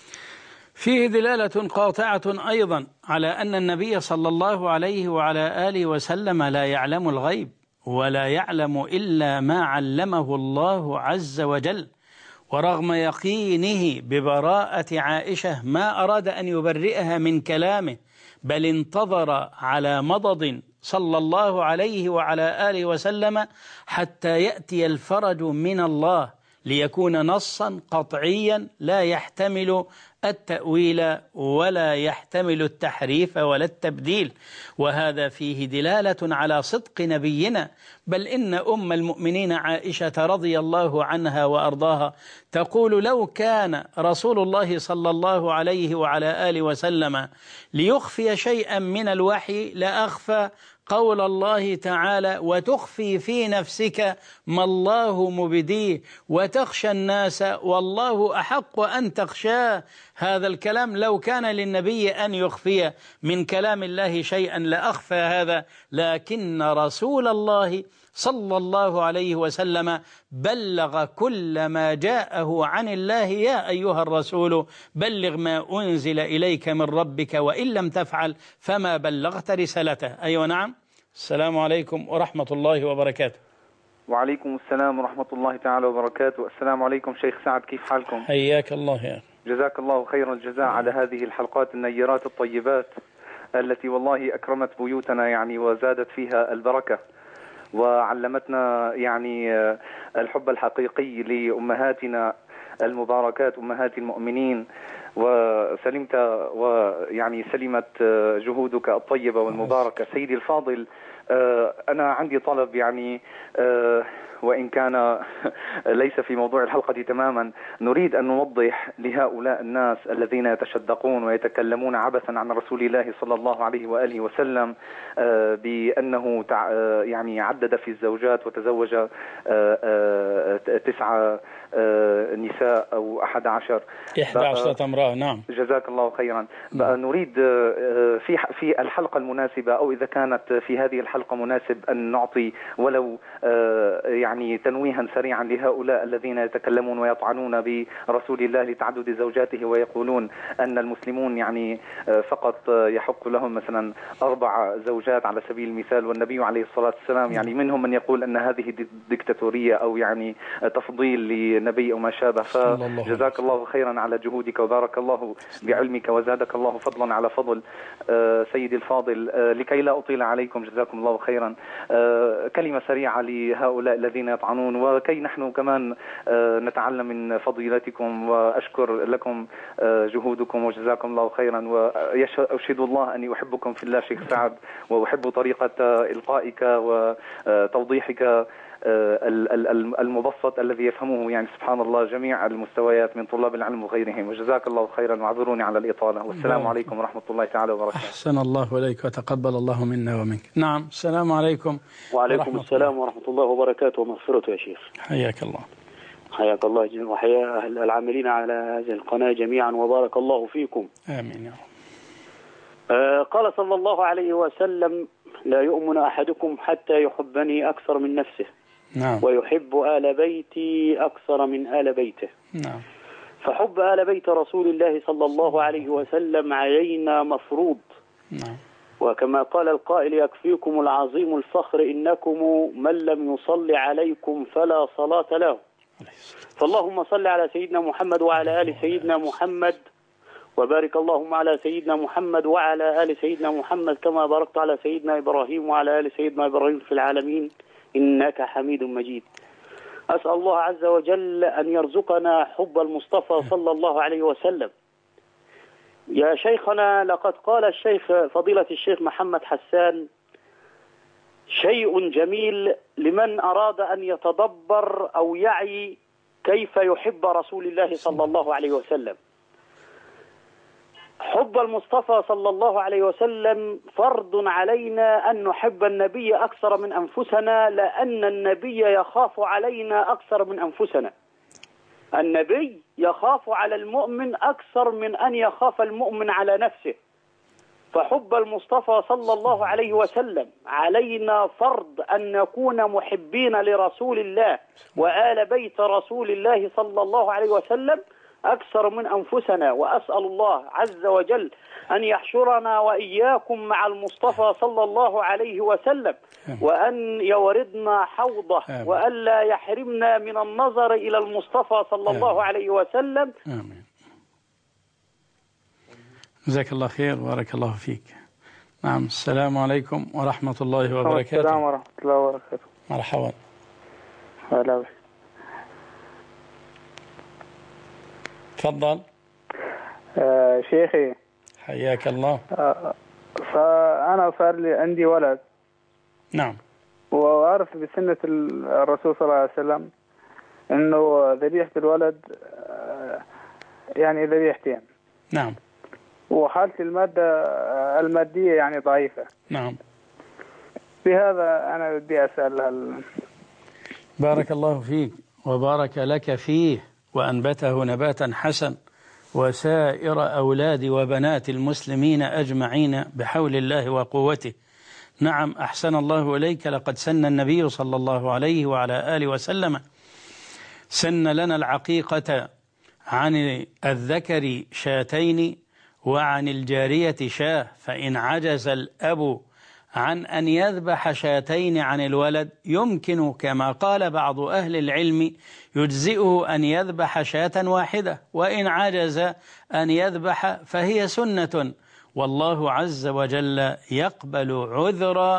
Speaker 2: فيه دلالة قاطعة أيضا على أن النبي صلى الله عليه وعلى آله وسلم لا يعلم الغيب ولا يعلم إلا ما علمه الله عز وجل، ورغم يقينه ببراءة عائشة ما أراد أن يبرئها من كلامه، بل انتظر على مضض صلى الله عليه وعلى آله وسلم حتى يأتي الفرج من الله ليكون نصا قطعيا لا يحتمل التأويل ولا يحتمل التحريف ولا التبديل. وهذا فيه دلالة على صدق نبينا، بل إن أم المؤمنين عائشة رضي الله عنها وأرضاها تقول لو كان رسول الله صلى الله عليه وعلى آله وسلم ليخفي شيئا من الوحي لأخفى قول الله تعالى وتخفي في نفسك ما الله مبديه وتخشى الناس والله أحق أن تخشاه. هذا الكلام لو كان للنبي أن يخفي من كلام الله شيئا لأخفى هذا، لكن رسول الله صلى الله عليه وسلم بلغ كل ما جاءه عن الله. يا أيها الرسول بلغ ما أنزل إليك من ربك وإن لم تفعل فما بلغت رسالته. أيوة نعم. السلام عليكم ورحمة الله وبركاته.
Speaker 4: وعليكم السلام ورحمة الله تعالى وبركاته. السلام عليكم شيخ سعد، كيف حالكم؟
Speaker 2: حياك الله يا
Speaker 4: جزاك الله خير الجزاء على هذه الحلقات النيرات الطيبات التي والله أكرمت بيوتنا يعني وزادت فيها البركة. وعلمتنا يعني الحب الحقيقي لأمهاتنا المباركات أمهات المؤمنين، وسلمت ويعني سلمت جهودك الطيبة والمباركة. سيدي الفاضل، أنا عندي طلب يعني وإن كان ليس في موضوع الحلقة تماما. نريد أن نوضح لهؤلاء الناس الذين يتشدقون ويتكلمون عبثا عن رسول الله صلى الله عليه وآله وسلم بأنه يعني عدد في الزوجات وتزوج تسعة نساء أو أحد عشر
Speaker 2: إحدى عشرة امرأة. نعم،
Speaker 4: جزاك الله خيرا. نريد في في الحلقة المناسبة أو إذا كانت في هذه الحلقة مناسب أن نعطي ولو يعني تنويها سريعا لهؤلاء الذين يتكلمون ويطعنون برسول الله لتعدد زوجاته ويقولون أن المسلمون يعني فقط يحق لهم مثلا أربع زوجات على سبيل المثال، والنبي عليه الصلاة والسلام يعني منهم من يقول أن هذه ديكتاتورية أو يعني تفضيل لنبي أو ما شابه. فجزاك الله خيرا على جهودك وبارك الله بعلمك وزادك الله فضلا على فضل. سيدي الفاضل، لكي لا أطيل عليكم جزاكم الله خيرا، كلمة سريعة لهؤلاء الذين يطعنون وكي نحن كمان نتعلم من فضيلتكم، وأشكر لكم جهودكم وجزاكم الله خيرا. وأشهد الله أني أحبكم في الله شيخ سعد، وأحب طريقة إلقائك وتوضيحك المبسط الذي يفهمه يعني سبحان الله جميع المستويات من طلاب العلم وغيرهم. وجزاك الله خيرا واعذروني على الإطالة، والسلام عليكم ورحمة الله تعالى وبركاته.
Speaker 2: أحسن الله إليك وتقبل الله منا ومنك. نعم، السلام عليكم.
Speaker 5: وعليكم السلام ورحمة الله وبركاته ومغفرته يا شيخ.
Speaker 2: حياك الله.
Speaker 5: حياك الله وحيا العاملين على هذه القناة جميعا وبارك الله فيكم.
Speaker 2: آمين يا رب.
Speaker 5: آه قال صلى الله عليه وسلم: لا يؤمن أحدكم حتى يحبني أكثر من نفسه.
Speaker 2: نعم.
Speaker 5: ويحب آل بيتي أكثر من آل بيته.
Speaker 2: نعم.
Speaker 5: فحب آل بيت رسول الله صلى الله عليه وسلم علينا مفروض.
Speaker 2: نعم.
Speaker 5: وكما قال القائل: يكفيكم العظيم الفخر إنكم من لم يصلي عليكم فلا صلاة له. فاللهم صل على سيدنا محمد وعلى آل سيدنا محمد، وبارك اللهم على سيدنا محمد وعلى آل سيدنا محمد كما باركت على سيدنا إبراهيم وعلى آل سيدنا إبراهيم في العالمين إنك حميد مجيد. أسأل الله عز وجل أن يرزقنا حب المصطفى صلى الله عليه وسلم. يا شيخنا، لقد قال الشيخ فضيلة الشيخ محمد حسان شيء جميل لمن أراد أن يتدبر أو يعي كيف يحب رسول الله صلى الله عليه وسلم. حب المصطفى صلى الله عليه وسلم فرض علينا أن نحب النبي أكثر من أنفسنا، لأن النبي يخاف علينا أكثر من أنفسنا. النبي يخاف على المؤمن أكثر من أن يخاف المؤمن على نفسه. فحب المصطفى صلى الله عليه وسلم علينا فرض أن نكون محبين لرسول الله وآل بيت رسول الله صلى الله عليه وسلم أكثر من أنفسنا. وأسأل الله عز وجل أن يحشرنا وإياكم مع المصطفى صلى الله عليه وسلم، وأن يوردنا حوضه، وأن لا يحرمنا من النظر إلى المصطفى صلى الله عليه وسلم.
Speaker 2: آمين. جزاك الله خير وبارك الله فيك. نعم، السلام عليكم ورحمة الله وبركاته.
Speaker 6: السلام ورحمة الله وبركاته.
Speaker 2: مرحبا.
Speaker 6: هلا.
Speaker 2: تفضل.
Speaker 6: آه شيخي
Speaker 2: حياك الله.
Speaker 6: آه فأنا صار لي عندي ولد.
Speaker 2: نعم.
Speaker 6: وأعرف بسنة الرسول صلى الله عليه وسلم إنه ذبيحة الولد آه يعني ذبيحتين.
Speaker 2: نعم.
Speaker 6: وحالة المادة المادية يعني ضعيفة.
Speaker 2: نعم.
Speaker 6: بهذا أنا بدي أسأل هل...
Speaker 2: بارك الله فيك وبارك لك فيه وأنبته نباتا حسن وسائر أولاد وبنات المسلمين أجمعين بحول الله وقوته. نعم، أحسن الله إليك. لقد سن النبي صلى الله عليه وعلى آله وسلم سن لنا العقيقة عن الذكر شاتين وعن الجارية شاه، فإن عجز الأب عن أن يذبح شاتين عن الولد يمكن كما قال بعض أهل العلم يجزئه أن يذبح شاة واحدة، وإن عجز أن يذبح فهي سنة، والله عز وجل يقبل عذر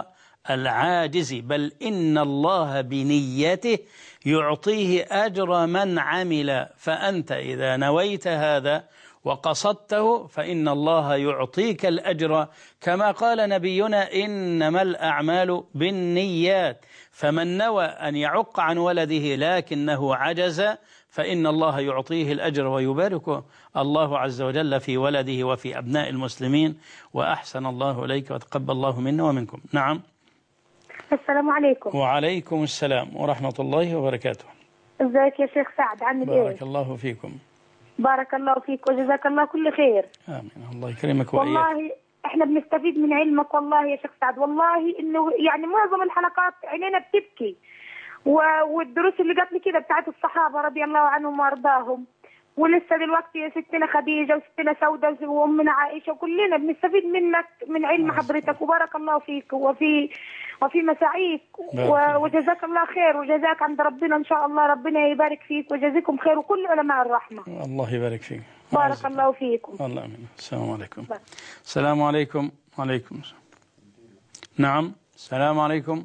Speaker 2: العاجز، بل إن الله بنيته يعطيه أجر من عمل. فأنت إذا نويت هذا وقصدته فإن الله يعطيك الأجر، كما قال نبينا إنما الأعمال بالنيات. فمن نوى أن يعق عن ولده لكنه عجز فإن الله يعطيه الأجر ويبارك الله عز وجل في ولده وفي أبناء المسلمين. وأحسن الله إليك وتقبل الله منا ومنكم. نعم.
Speaker 3: السلام عليكم.
Speaker 2: وعليكم السلام ورحمة الله وبركاته.
Speaker 3: ازيك يا شيخ سعد، عامل ايه؟
Speaker 2: بارك الله فيكم.
Speaker 3: بارك الله فيك وجزاك الله كل خير.
Speaker 2: آمين. الله يكرمك وإياك.
Speaker 3: والله احنا بنستفيد من علمك والله يا شيخ سعد، والله انه يعني معظم الحلقات عينينا بتبكي، والدروس اللي جات لي كده بتاعت الصحابه رضي الله عنهم وارضاهم، ولسه دلوقتي ستنا خديجه وستنا سوده وامنا عائشه، وكلنا بنستفيد منك من علم حضرتك، وبارك الله فيك وفي وفي مساعيك، وجزاك الله خير، وجزاك عند ربنا ان شاء الله، ربنا يبارك فيك ويجزيكم خير وكل علماء الرحمه.
Speaker 2: الله يبارك فيك.
Speaker 3: بارك الله فيكم.
Speaker 2: الله امين. السلام عليكم. بارك. السلام عليكم. وعليكم السلام. نعم. السلام عليكم.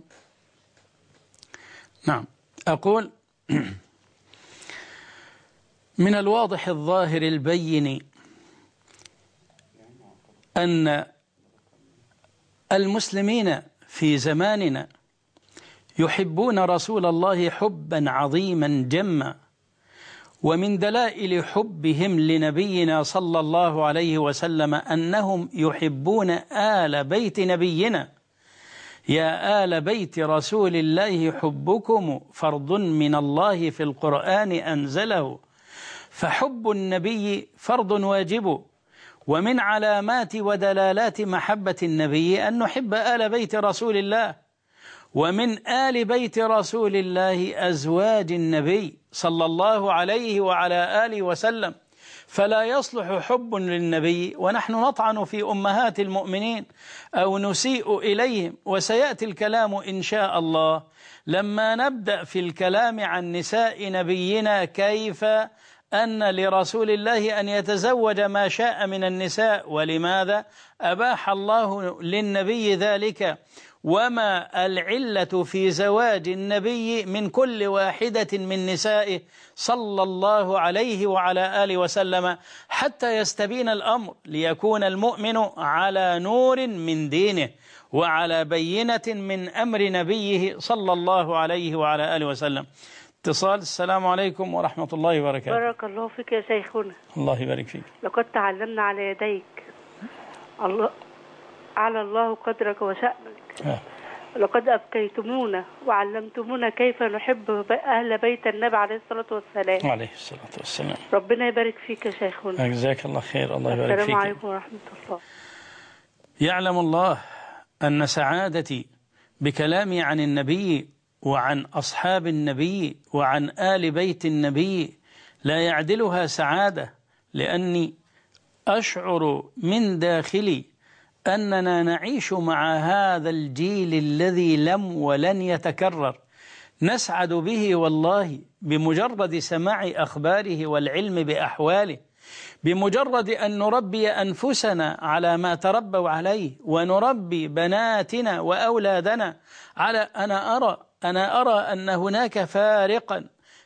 Speaker 2: نعم. أقول من الواضح الظاهر البين أن المسلمين في زماننا يحبون رسول الله حبا عظيما جما، ومن دلائل حبهم لنبينا صلى الله عليه وسلم أنهم يحبون آل بيت نبينا. يا آل بيت رسول الله حبكم فرض من الله في القرآن أنزله، فحب النبي فرض واجب، ومن علامات ودلالات محبة النبي أن نحب آل بيت رسول الله، ومن آل بيت رسول الله أزواج النبي صلى الله عليه وعلى آله وسلم، فلا يصلح حب للنبي ونحن نطعن في أمهات المؤمنين أو نسيء إليهم. وسيأتي الكلام إن شاء الله لما نبدأ في الكلام عن نساء نبينا كيف أن لرسول الله أن يتزوج ما شاء من النساء، ولماذا أباح الله للنبي ذلك، وما العلة في زواج النبي من كل واحدة من نسائه صلى الله عليه وعلى آله وسلم، حتى يستبين الأمر ليكون المؤمن على نور من دينه وعلى بينة من أمر نبيه صلى الله عليه وعلى آله وسلم. اتصال. السلام عليكم ورحمة الله وبركاته.
Speaker 7: بارك الله فيك يا شيخنا.
Speaker 2: الله يبارك فيك.
Speaker 7: لقد تعلمنا على يديك. الله على الله قدرك وشأنك. آه. لقد أبكيتمونا وعلمتمونا كيف نحب أهل بيت النبي عليه الصلاة والسلام.
Speaker 2: عليه الصلاة والسلام.
Speaker 7: ربنا يبارك فيك يا شيخنا.
Speaker 2: جزاك الله خير. الله يبارك فيك.
Speaker 7: السلام عليكم ورحمة الله.
Speaker 2: يعلم الله أن سعادتي بكلامي عن النبي وعن أصحاب النبي وعن آل بيت النبي لا يعدلها سعادة، لأني أشعر من داخلي أننا نعيش مع هذا الجيل الذي لم ولن يتكرر، نسعد به والله بمجرد سماع أخباره والعلم بأحواله، بمجرد أن نربي أنفسنا على ما تربوا عليه، ونربي بناتنا وأولادنا على أنا أرى أنا أرى أن هناك فارقا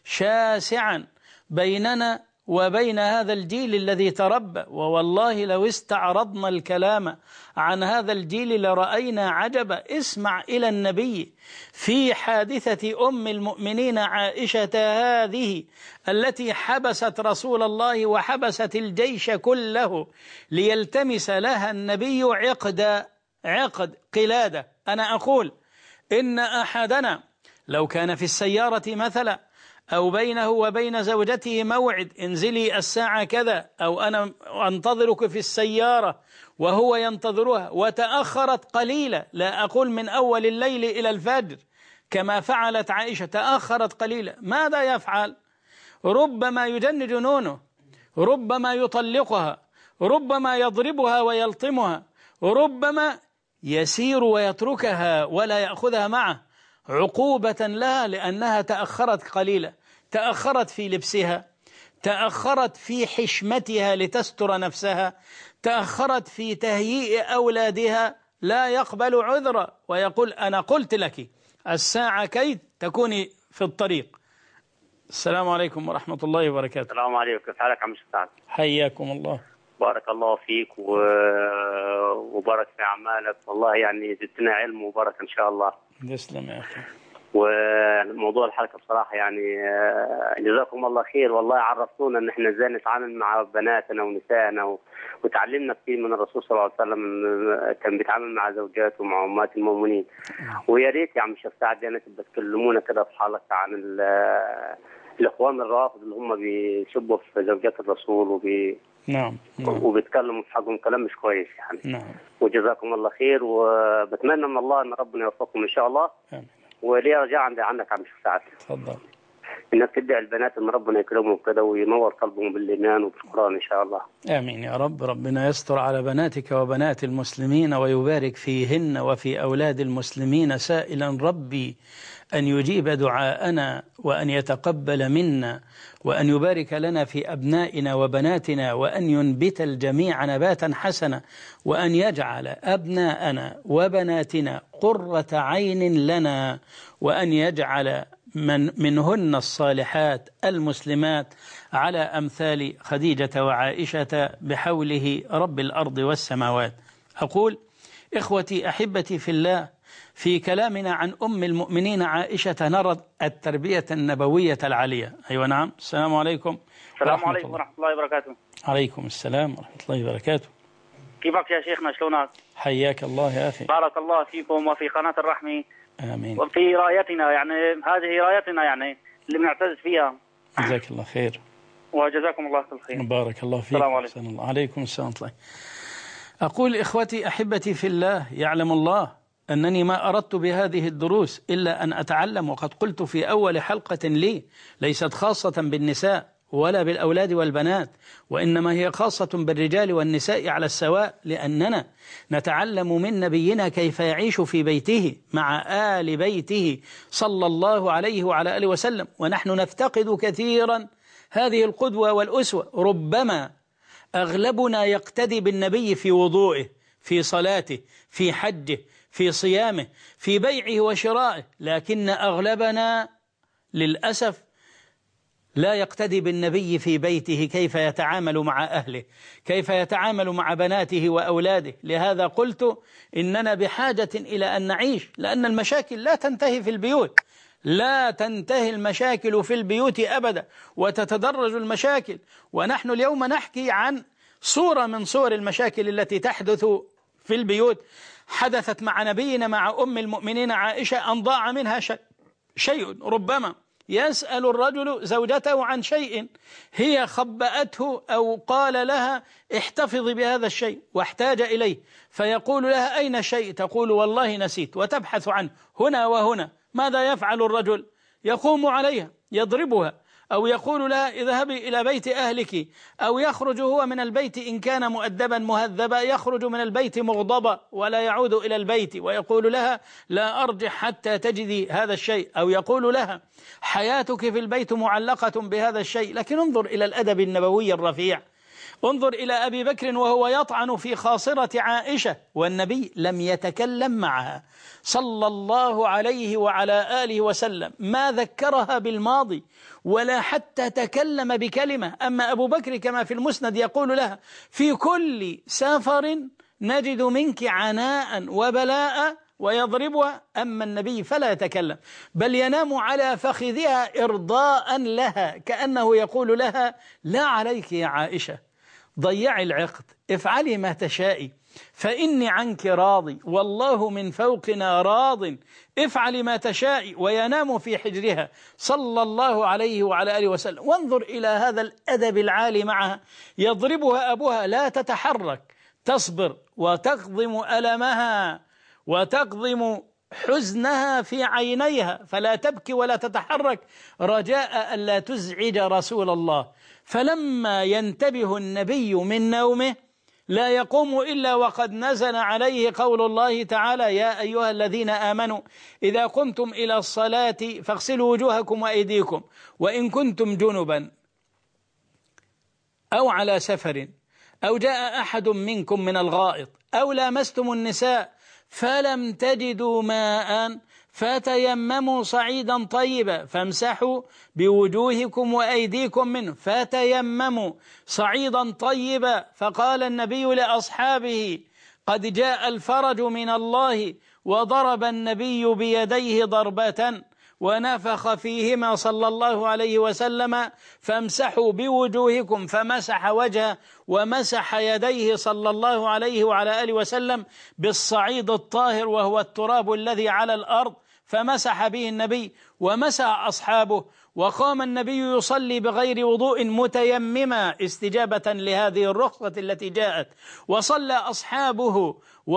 Speaker 2: شاسعا بيننا وبين هذا الجيل الذي تربى. ووالله لو استعرضنا الكلام عن هذا الجيل لرأينا عجبا. اسمع إلى النبي في حادثة أم المؤمنين عائشة هذه التي حبست رسول الله وحبست الجيش كله ليلتمس لها النبي عقد عقد قلادة. أنا أقول إن أحدنا لو كان في السيارة مثلا أو بينه وبين زوجته موعد، انزلي الساعة كذا، أو أنا أنتظرك في السيارة وهو ينتظرها، وتأخرت قليلا، لا أقول من أول الليل إلى الفجر كما فعلت عائشة، تأخرت قليلا، ماذا يفعل؟ ربما يجن جنونه، ربما يطلقها، ربما يضربها ويلطمها، ربما يسير ويتركها ولا يأخذها معه عقوبة لها لأنها تأخرت قليلا، تأخرت في لبسها، تأخرت في حشمتها لتستر نفسها، تأخرت في تهيئ أولادها لا يقبل عذرا ويقول أنا قلت لك الساعة كي تكوني في الطريق. السلام عليكم ورحمة الله وبركاته.
Speaker 8: السلام عليكم، كيف حالك عم سعد؟
Speaker 2: حياكم الله.
Speaker 8: بارك الله فيك و... وبارك في أعمالك، والله يعني زدتنا علم وبركة إن شاء الله.
Speaker 2: تسلم يا أخي.
Speaker 8: وموضوع الحلقة بصراحة يعني جزاكم الله خير، والله عرفتونا إن إحنا إزاي نتعامل مع بناتنا ونسائنا و... وتعلمنا كثير من الرسول صلى الله عليه وسلم، كان بيتعامل مع زوجاته ومع أمهات المؤمنين. ويا ريت يا عم الشيخ سعد يعني تبقى تكلمونا كده في حلقة عن ال... الإخوان الرافض اللي هم بيسبوا في زوجات الرسول وبي
Speaker 2: نعم, نعم.
Speaker 8: وبيتكلموا في حقهم كلام مش كويس يعني.
Speaker 2: نعم.
Speaker 8: وجزاكم الله خير، وبتمنى من الله ان ربنا يوفقكم ان شاء الله. امين. ولي رجاء عندي عنك عم سعد،
Speaker 2: تفضل،
Speaker 8: انك تدعي البنات ان ربنا يكرمهم كده وينور قلبهم بالايمان وبالقران ان شاء الله.
Speaker 2: امين يا رب. ربنا يستر على بناتك وبنات المسلمين ويبارك فيهن وفي اولاد المسلمين، سائلا ربي أن يجيب دعاءنا وأن يتقبل منا وأن يبارك لنا في أبنائنا وبناتنا وأن ينبت الجميع نباتا حسنا وأن يجعل أبناءنا وبناتنا قرة عين لنا وأن يجعل من منهن الصالحات المسلمات على أمثال خديجة وعائشة بحوله رب الأرض والسماوات. أقول إخوتي أحبتي في الله، في كلامنا عن أم المؤمنين عائشة نرى التربية النبوية العالية. أيوة نعم. السلام عليكم.
Speaker 9: السلام عليكم ورحمة الله وبركاته.
Speaker 2: عليكم السلام ورحمة الله وبركاته.
Speaker 9: كيفك يا شيخنا، شلونك؟
Speaker 2: حياك الله يا أخي.
Speaker 9: بارك الله فيكم وفي قناة الرحمة.
Speaker 2: آمين.
Speaker 9: وفي رايتنا، يعني هذه رايتنا يعني اللي بنعتز فيها.
Speaker 2: جزاك الله خير.
Speaker 9: وجزاكم الله كل خير.
Speaker 2: بارك الله فيك.
Speaker 9: السلام عليكم.
Speaker 2: الله. عليكم السلام ورحمة الله. أقول إخوتي أحبتي في الله، يعلم الله أنني ما أردت بهذه الدروس إلا أن أتعلم، وقد قلت في أول حلقة لي ليست خاصة بالنساء ولا بالأولاد والبنات، وإنما هي خاصة بالرجال والنساء على السواء، لأننا نتعلم من نبينا كيف يعيش في بيته مع آل بيته صلى الله عليه وعلى آله وسلم، ونحن نفتقد كثيرا هذه القدوة والأسوة. ربما أغلبنا يقتدي بالنبي في وضوئه، في صلاته، في حجه، في صيامه، في بيعه وشرائه، لكن أغلبنا للأسف لا يقتدي بالنبي في بيته، كيف يتعامل مع أهله، كيف يتعامل مع بناته وأولاده. لهذا قلت إننا بحاجة إلى أن نعيش، لأن المشاكل لا تنتهي في البيوت، لا تنتهي المشاكل في البيوت أبدا، وتتدرج المشاكل. ونحن اليوم نحكي عن صورة من صور المشاكل التي تحدث في البيوت، حدثت مع نبينا مع أم المؤمنين عائشة أن ضاع منها شيء. ربما يسأل الرجل زوجته عن شيء هي خبأته أو قال لها احتفظي بهذا الشيء واحتاج إليه، فيقول لها أين الشيء؟ تقول والله نسيت، وتبحث عنه هنا وهنا. ماذا يفعل الرجل؟ يقوم عليها يضربها، أو يقول لها اذهبي إلى بيت أهلك، أو يخرج هو من البيت إن كان مؤدبا مهذبا، يخرج من البيت مغضبا ولا يعود إلى البيت، ويقول لها لا أرجع حتى تجدي هذا الشيء، أو يقول لها حياتك في البيت معلقة بهذا الشيء. لكن انظر إلى الأدب النبوي الرفيع، انظر إلى أبي بكر وهو يطعن في خاصرة عائشة والنبي لم يتكلم معها صلى الله عليه وعلى آله وسلم، ما ذكرها بالماضي ولا حتى تكلم بكلمة. أما أبو بكر كما في المسند يقول لها في كل سفر نجد منك عناء وبلاء ويضربها، أما النبي فلا يتكلم، بل ينام على فخذها إرضاء لها، كأنه يقول لها لا عليك يا عائشة، ضيعي العقد، افعلي ما تشائي، فإني عنك راضي والله من فوقنا راض، افعلي ما تشائي. وينام في حجرها صلى الله عليه وعلى آله وسلم. وانظر إلى هذا الأدب العالي معها، يضربها أبوها لا تتحرك، تصبر وتقضم ألمها وتقضم حزنها في عينيها فلا تبكي ولا تتحرك رجاء ألا تزعج رسول الله. فلما ينتبه النبي من نومه لا يقوم إلا وقد نزل عليه قول الله تعالى يا أيها الذين آمنوا إذا قمتم إلى الصلاة فاغسلوا وجوهكم وأيديكم وإن كنتم جنبا أو على سفر أو جاء أحد منكم من الغائط أو لامستم النساء فلم تجدوا ماء فتيمموا صعيدا طيبا فامسحوا بوجوهكم وأيديكم منه. فتيمموا صعيدا طيبا. فقال النبي لأصحابه قد جاء الفرج من الله، وضرب النبي بيديه ضربة ونفخ فيهما صلى الله عليه وسلم فامسحوا بوجوهكم، فمسح وجهه ومسح يديه صلى الله عليه وعلى آله وسلم بالصعيد الطاهر وهو التراب الذي على الأرض، فمسح به النبي ومسح أصحابه. وقام النبي يصلي بغير وضوء متيمما استجابة لهذه الرخصة التي جاءت، وصلى أصحابه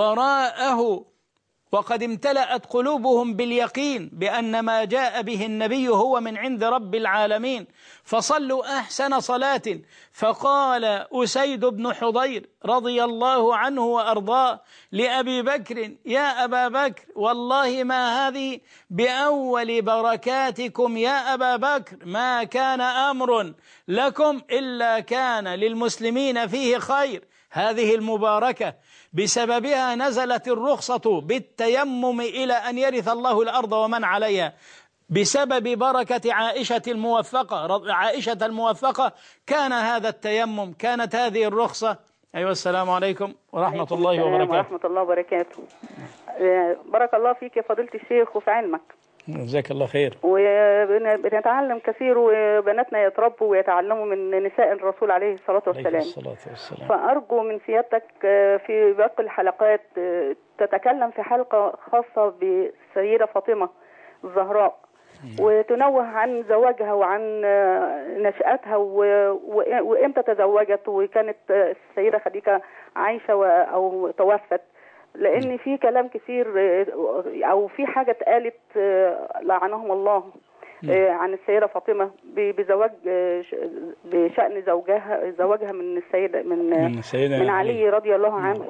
Speaker 2: وراءه وقد امتلأت قلوبهم باليقين بأن ما جاء به النبي هو من عند رب العالمين، فصلوا أحسن صلاة. فقال أسيد بن حضير رضي الله عنه وأرضاه لأبي بكر يا أبا بكر والله ما هذه بأول بركاتكم يا أبا بكر، ما كان أمر لكم إلا كان للمسلمين فيه خير. هذه المباركة بسببها نزلت الرخصة بالتيمم إلى أن يرث الله الأرض ومن عليها، بسبب بركة عائشة الموفقة عائشة الموفقة كان هذا التيمم، كانت هذه الرخصة. أيوة السلام عليكم ورحمة الله وبركاته.
Speaker 10: ورحمة الله وبركاته. بارك الله فيك يا فضيلة الشيخ وفي علمك.
Speaker 2: جزاك الله خير.
Speaker 10: وبنتعلم كثير وبناتنا يتربوا ويتعلموا من نساء الرسول عليه الصلاة والسلام.
Speaker 2: عليه الصلاة والسلام.
Speaker 10: فأرجو من سيادتك في باقي الحلقات تتكلم في حلقة خاصة بالسيدة فاطمة الزهراء، وتنوه عن زواجها وعن نشأتها وإمتى تزوجت وكانت السيدة خديجة عايشة أو توفت، لأن في كلام كثير أو في حاجة اتقالت لعنهم الله عن السيدة فاطمة بزواج بشأن زوجها زواجها من السيدة من من, من علي رضي الله عنه.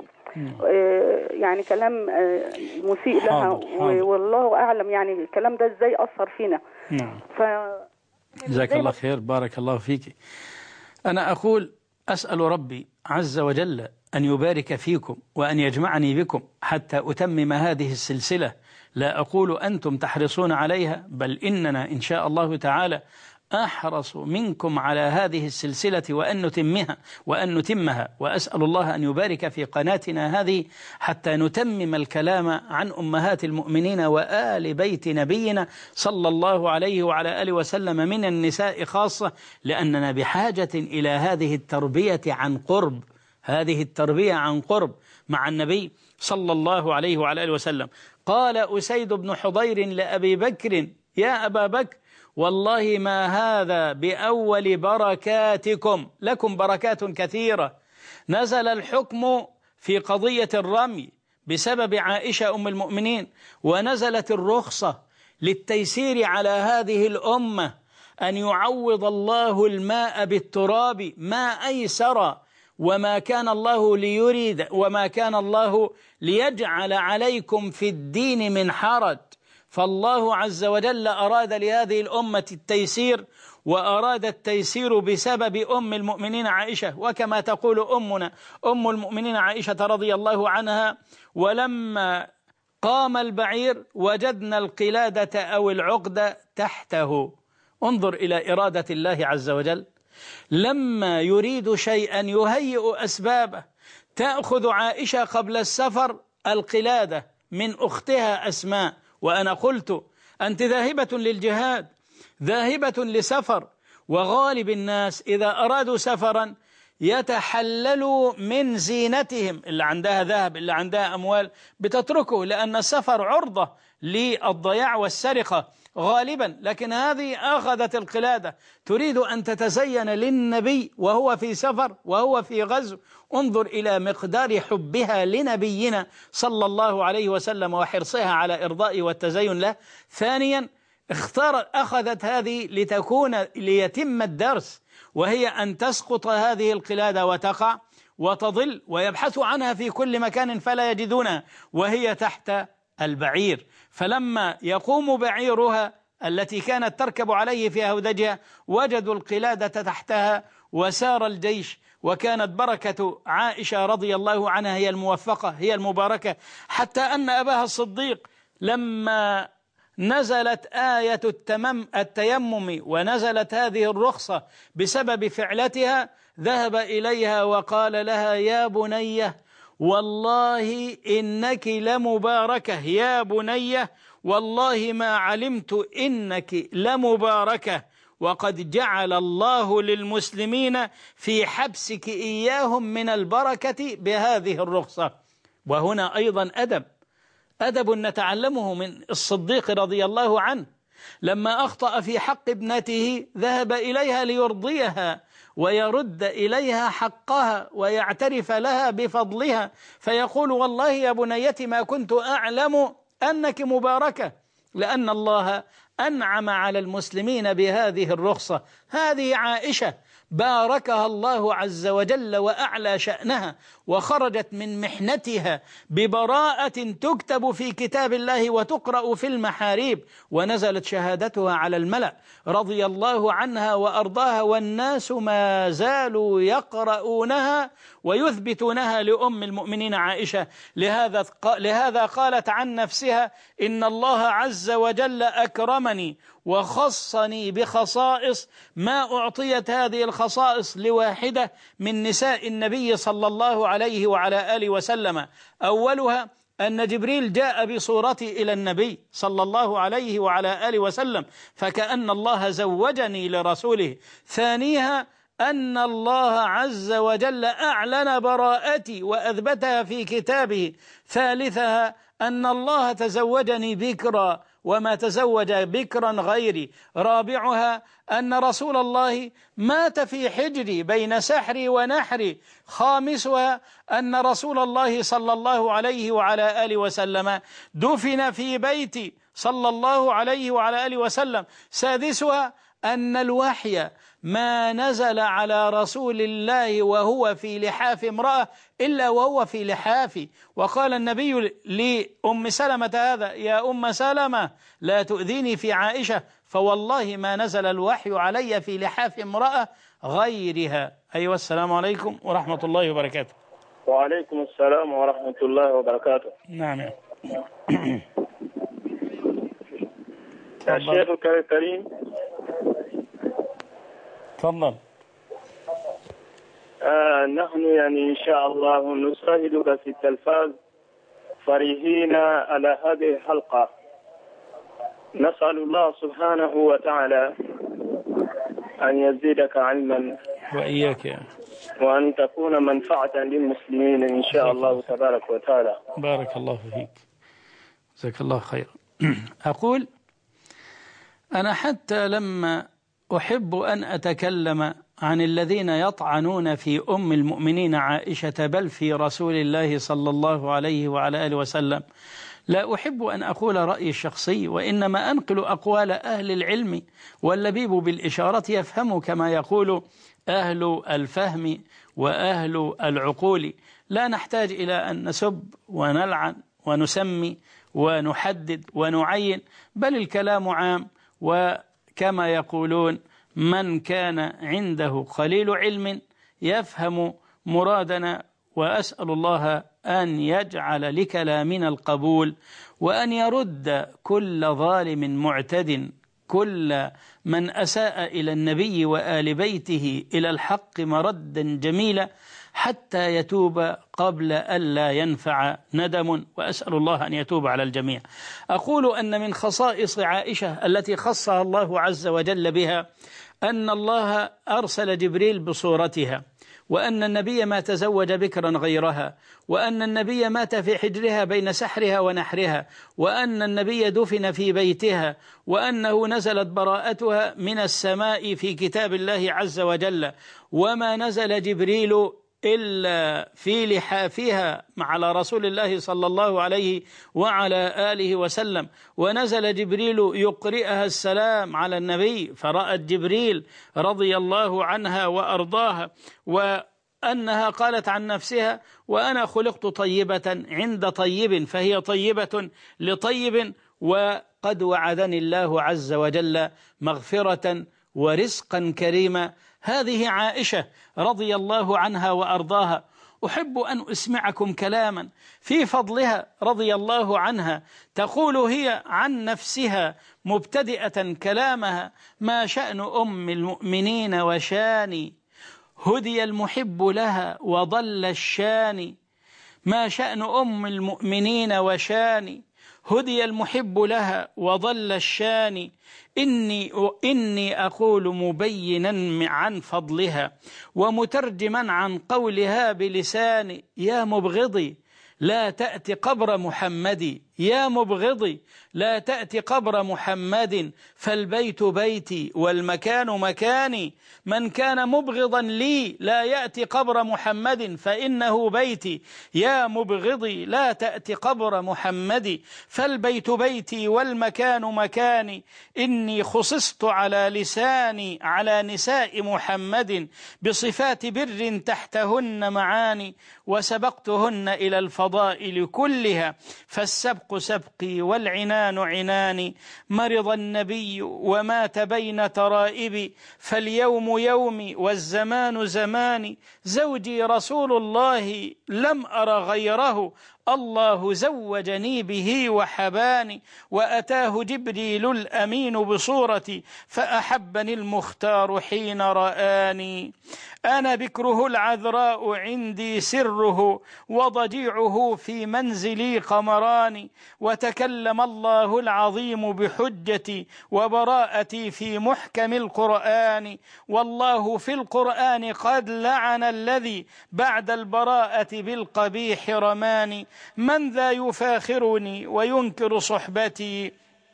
Speaker 10: يعني كلام مسيء لها، والله أعلم يعني الكلام ده ازاي أثر فينا.
Speaker 2: نعم. ف... جزاك الله خير. بارك الله فيك. أنا أقول أسأل ربي عز وجل أن يبارك فيكم وأن يجمعني بكم حتى أتمم هذه السلسلة. لا أقول أنتم تحرصون عليها، بل إننا إن شاء الله تعالى أحرص منكم على هذه السلسلة وأن نتمها وأن نتمها. وأسأل الله أن يبارك في قناتنا هذه حتى نتمم الكلام عن أمهات المؤمنين وآل بيت نبينا صلى الله عليه وعلى آله وسلم من النساء خاصة، لأننا بحاجة إلى هذه التربية عن قرب، هذه التربية عن قرب مع النبي صلى الله عليه وعلى آله وسلم. قال أسيد بن حضير لأبي بكر يا أبا بكر والله ما هذا بأول بركاتكم، لكم بركات كثيرة. نزل الحكم في قضية الرمي بسبب عائشة أم المؤمنين، ونزلت الرخصة للتيسير على هذه الأمة أن يعوض الله الماء بالتراب ما أيسر، وما كان الله ليريد وما كان الله ليجعل عليكم في الدين من حرج. فالله عز وجل أراد لهذه الأمة التيسير، وأراد التيسير بسبب أم المؤمنين عائشة. وكما تقول أمنا أم المؤمنين عائشة رضي الله عنها ولما قام البعير وجدنا القلادة أو العقدة تحته. انظر إلى إرادة الله عز وجل، لما يريد شيئا يهيئ أسبابه. تأخذ عائشة قبل السفر القلادة من أختها أسماء، وأنا قلت أنت ذاهبة للجهاد ذاهبة لسفر، وغالب الناس إذا أرادوا سفرا يتحللوا من زينتهم، اللي عندها ذهب اللي عندها أموال بتتركه، لأن السفر عرضة للضياع والسرقة غالبا. لكن هذه أخذت القلادة تريد أن تتزين للنبي وهو في سفر وهو في غزو. انظر إلى مقدار حبها لنبينا صلى الله عليه وسلم وحرصها على إرضائه والتزين له. ثانيا اختار أخذت هذه لتكون ليتم الدرس، وهي أن تسقط هذه القلادة وتقع وتضل ويبحثوا عنها في كل مكان فلا يجدونها، وهي تحت البعير. فلما يقوم بعيرها التي كانت تركب عليه في هودجها وجدوا القلادة تحتها وسار الجيش، وكانت بركة عائشة رضي الله عنها هي الموفقة هي المباركة، حتى أن أباها الصديق لما نزلت آية التمم التيمم ونزلت هذه الرخصة بسبب فعلتها ذهب إليها وقال لها: يا بنية والله إنك لمباركة، يا بنية والله ما علمت إنك لمباركة، وقد جعل الله للمسلمين في حبسك إياهم من البركة بهذه الرخصة. وهنا أيضا أدب أدب نتعلمه من الصديق رضي الله عنه، لما أخطأ في حق ابنته ذهب إليها ليرضيها ويرد إليها حقها ويعترف لها بفضلها، فيقول: والله يا بنيتي ما كنت أعلم أنك مباركة، لأن الله أنعم على المسلمين بهذه الرخصة. هذه عائشة باركها الله عز وجل وأعلى شأنها، وخرجت من محنتها ببراءة تكتب في كتاب الله وتقرأ في المحاريب، ونزلت شهادتها على الملأ رضي الله عنها وأرضاها، والناس ما زالوا يقرؤونها ويثبتونها لأم المؤمنين عائشة. لهذا لهذا قالت عن نفسها: إن الله عز وجل أكرمني وخصني بخصائص ما أعطيت هذه الخصائص لواحدة من نساء النبي صلى الله عليه وعلى آله وسلم. أولها أن جبريل جاء بصورتي إلى النبي صلى الله عليه وعلى آله وسلم، فكأن الله زوجني لرسوله. ثانيها أن الله عز وجل أعلن براءتي وأثبتها في كتابه. ثالثها أن الله تزوجني بكرا وما تزوج بكرا غيري. رابعها أن رسول الله مات في حجري بين سحري ونحري. خامسها أن رسول الله صلى الله عليه وعلى آله وسلم دفن في بيتي صلى الله عليه وعلى آله وسلم. سادسها أن الوحي ما نزل على رسول الله وهو في لحاف امرأة إلا وهو في لحافي. وقال النبي لأم سلمة هذا: يا أم سلمة لا تؤذيني في عائشة، فوالله ما نزل الوحي علي في لحاف امرأة غيرها. أيوة، السلام عليكم ورحمة الله وبركاته.
Speaker 11: وعليكم السلام ورحمة الله وبركاته.
Speaker 2: نعم
Speaker 11: يا شيخ الكريم،
Speaker 2: تفضل.
Speaker 11: آه نحن يعني إن شاء الله نشاهدك في التلفاز فرحين على هذه الحلقة. نسأل الله سبحانه وتعالى أن يزيدك علما
Speaker 2: وإياك،
Speaker 11: وأن تكون منفعة للمسلمين إن شاء الله تبارك وتعالى.
Speaker 2: بارك الله فيك، جزاك الله خير. أقول أنا حتى لما أحب أن أتكلم عن الذين يطعنون في أم المؤمنين عائشة بل في رسول الله صلى الله عليه وعلى آله وسلم، لا أحب أن أقول رأيي الشخصي، وإنما أنقل أقوال أهل العلم، واللبيب بالإشارة يفهم كما يقول أهل الفهم وأهل العقول. لا نحتاج إلى أن نسب ونلعن ونسمي ونحدد ونعين، بل الكلام عام، وكما يقولون من كان عنده قليل علم يفهم مرادنا. وأسأل الله أن يجعل لكلامنا القبول، وأن يرد كل ظالم معتد، كل من أساء إلى النبي وآل بيته إلى الحق مردا جميلا، حتى يتوب قبل أن لا ينفع ندم، وأسأل الله أن يتوب على الجميع. أقول أن من خصائص عائشة التي خصها الله عز وجل بها أن الله أرسل جبريل بصورتها، وأن النبي ما تزوج بكرا غيرها، وأن النبي مات في حجرها بين سحرها ونحرها، وأن النبي دفن في بيتها، وأنه نزلت براءتها من السماء في كتاب الله عز وجل، وما نزل جبريل إلا في لحافها على رسول الله صلى الله عليه وعلى آله وسلم، ونزل جبريل يقرئها السلام على النبي، فرأت جبريل رضي الله عنها وأرضاها، وأنها قالت عن نفسها: وأنا خلقت طيبة عند طيب فهي طيبة لطيب، وقد وعدني الله عز وجل مغفرة ورزقا كريما. هذه عائشة رضي الله عنها وأرضاها. أحب أن أسمعكم كلاما في فضلها رضي الله عنها. تقول هي عن نفسها مبتدئة كلامها: ما شأن أم المؤمنين وشاني، هدي المحب لها وضل الشاني. ما شأن أم المؤمنين وشاني، هدي المحب لها وضل الشاني. إني, إني أقول مبينا عن فضلها ومترجما عن قولها بلساني: يا مبغضي لا تأتي قبر محمد، يا مبغضي لا تأتي قبر محمد، فالبيت بيتي والمكان مكاني. من كان مبغضا لي لا يأتي قبر محمد فإنه بيتي. يا مبغضي لا تأتي قبر محمد، فالبيت بيتي والمكان مكاني. إني خصصت على لساني على نساء محمد بصفات بر تحتهن معاني، وسبقتهن إلى الفضائل كلها، فالسبق سبقي والعنان عناني. مرض النبي ومات بين ترائبي، فاليوم يومي والزمان زماني. زوجي رسول الله لم أر غيره، الله زوجني به وحباني. وأتاه جبريل الأمين بصورتي، فأحبني المختار حين رآني. أنا بكره العذراء عندي سره، وضجيعه في منزلي قمران. وتكلم الله العظيم بحجتي وبراءتي في محكم القرآن. والله في القرآن قد لعن الذي بعد البراءة بالقبيح رماني. من ذا يفاخرني وينكر صحبتي،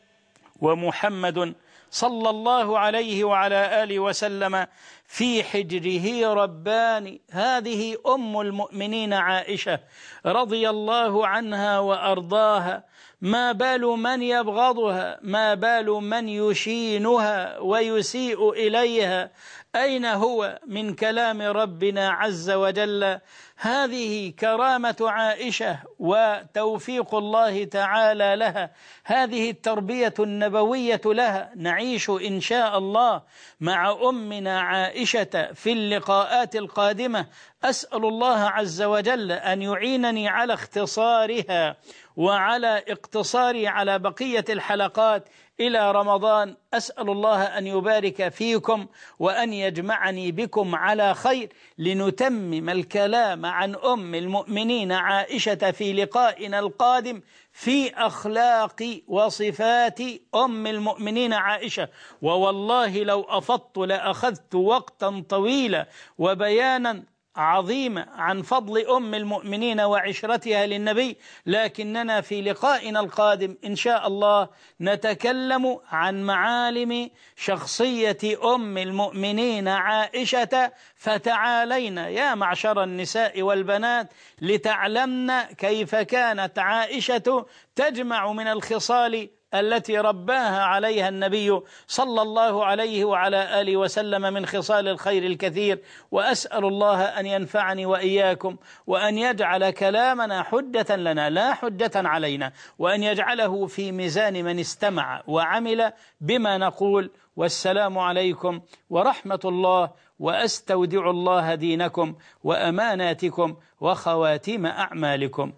Speaker 2: ومحمد صلى الله عليه وعلى آله وسلم في حجره رباني. هذه أم المؤمنين عائشة رضي الله عنها وأرضاها. ما بال من يبغضها، ما بال من يشينها ويسيء إليها، أين هو من كلام ربنا عز وجل؟ هذه كرامة عائشة وتوفيق الله تعالى لها، هذه التربية النبوية لها. نعيش إن شاء الله مع أمنا عائشة في اللقاءات القادمة. أسأل الله عز وجل أن يعينني على اختصارها وعلى اقتصاري على بقية الحلقات إلى رمضان. أسأل الله أن يبارك فيكم وأن يجمعني بكم على خير، لنتمم الكلام عن أم المؤمنين عائشة في لقائنا القادم في أخلاق وصفات أم المؤمنين عائشة. ووالله لو أفضت لأخذت وقتا طويلا وبيانا عظيمة عن فضل أم المؤمنين وعشرتها للنبي، لكننا في لقائنا القادم إن شاء الله نتكلم عن معالم شخصية أم المؤمنين عائشة. فتعالينا يا معشر النساء والبنات لتعلمن كيف كانت عائشة تجمع من الخصال التي رباها عليها النبي صلى الله عليه وعلى آله وسلم من خصال الخير الكثير. وأسأل الله أن ينفعني وإياكم، وأن يجعل كلامنا حجة لنا لا حجة علينا، وأن يجعله في ميزان من استمع وعمل بما نقول. والسلام عليكم ورحمة الله، وأستودع الله دينكم وأماناتكم وخواتيم أعمالكم.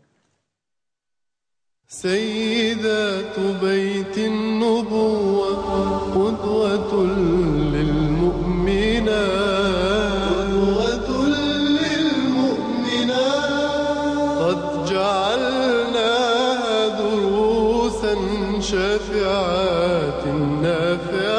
Speaker 12: سيدات بيت النبوة قدوة للمؤمنات، قدوة للمؤمنات. قد جعلناها دروسا شافعات نافعات.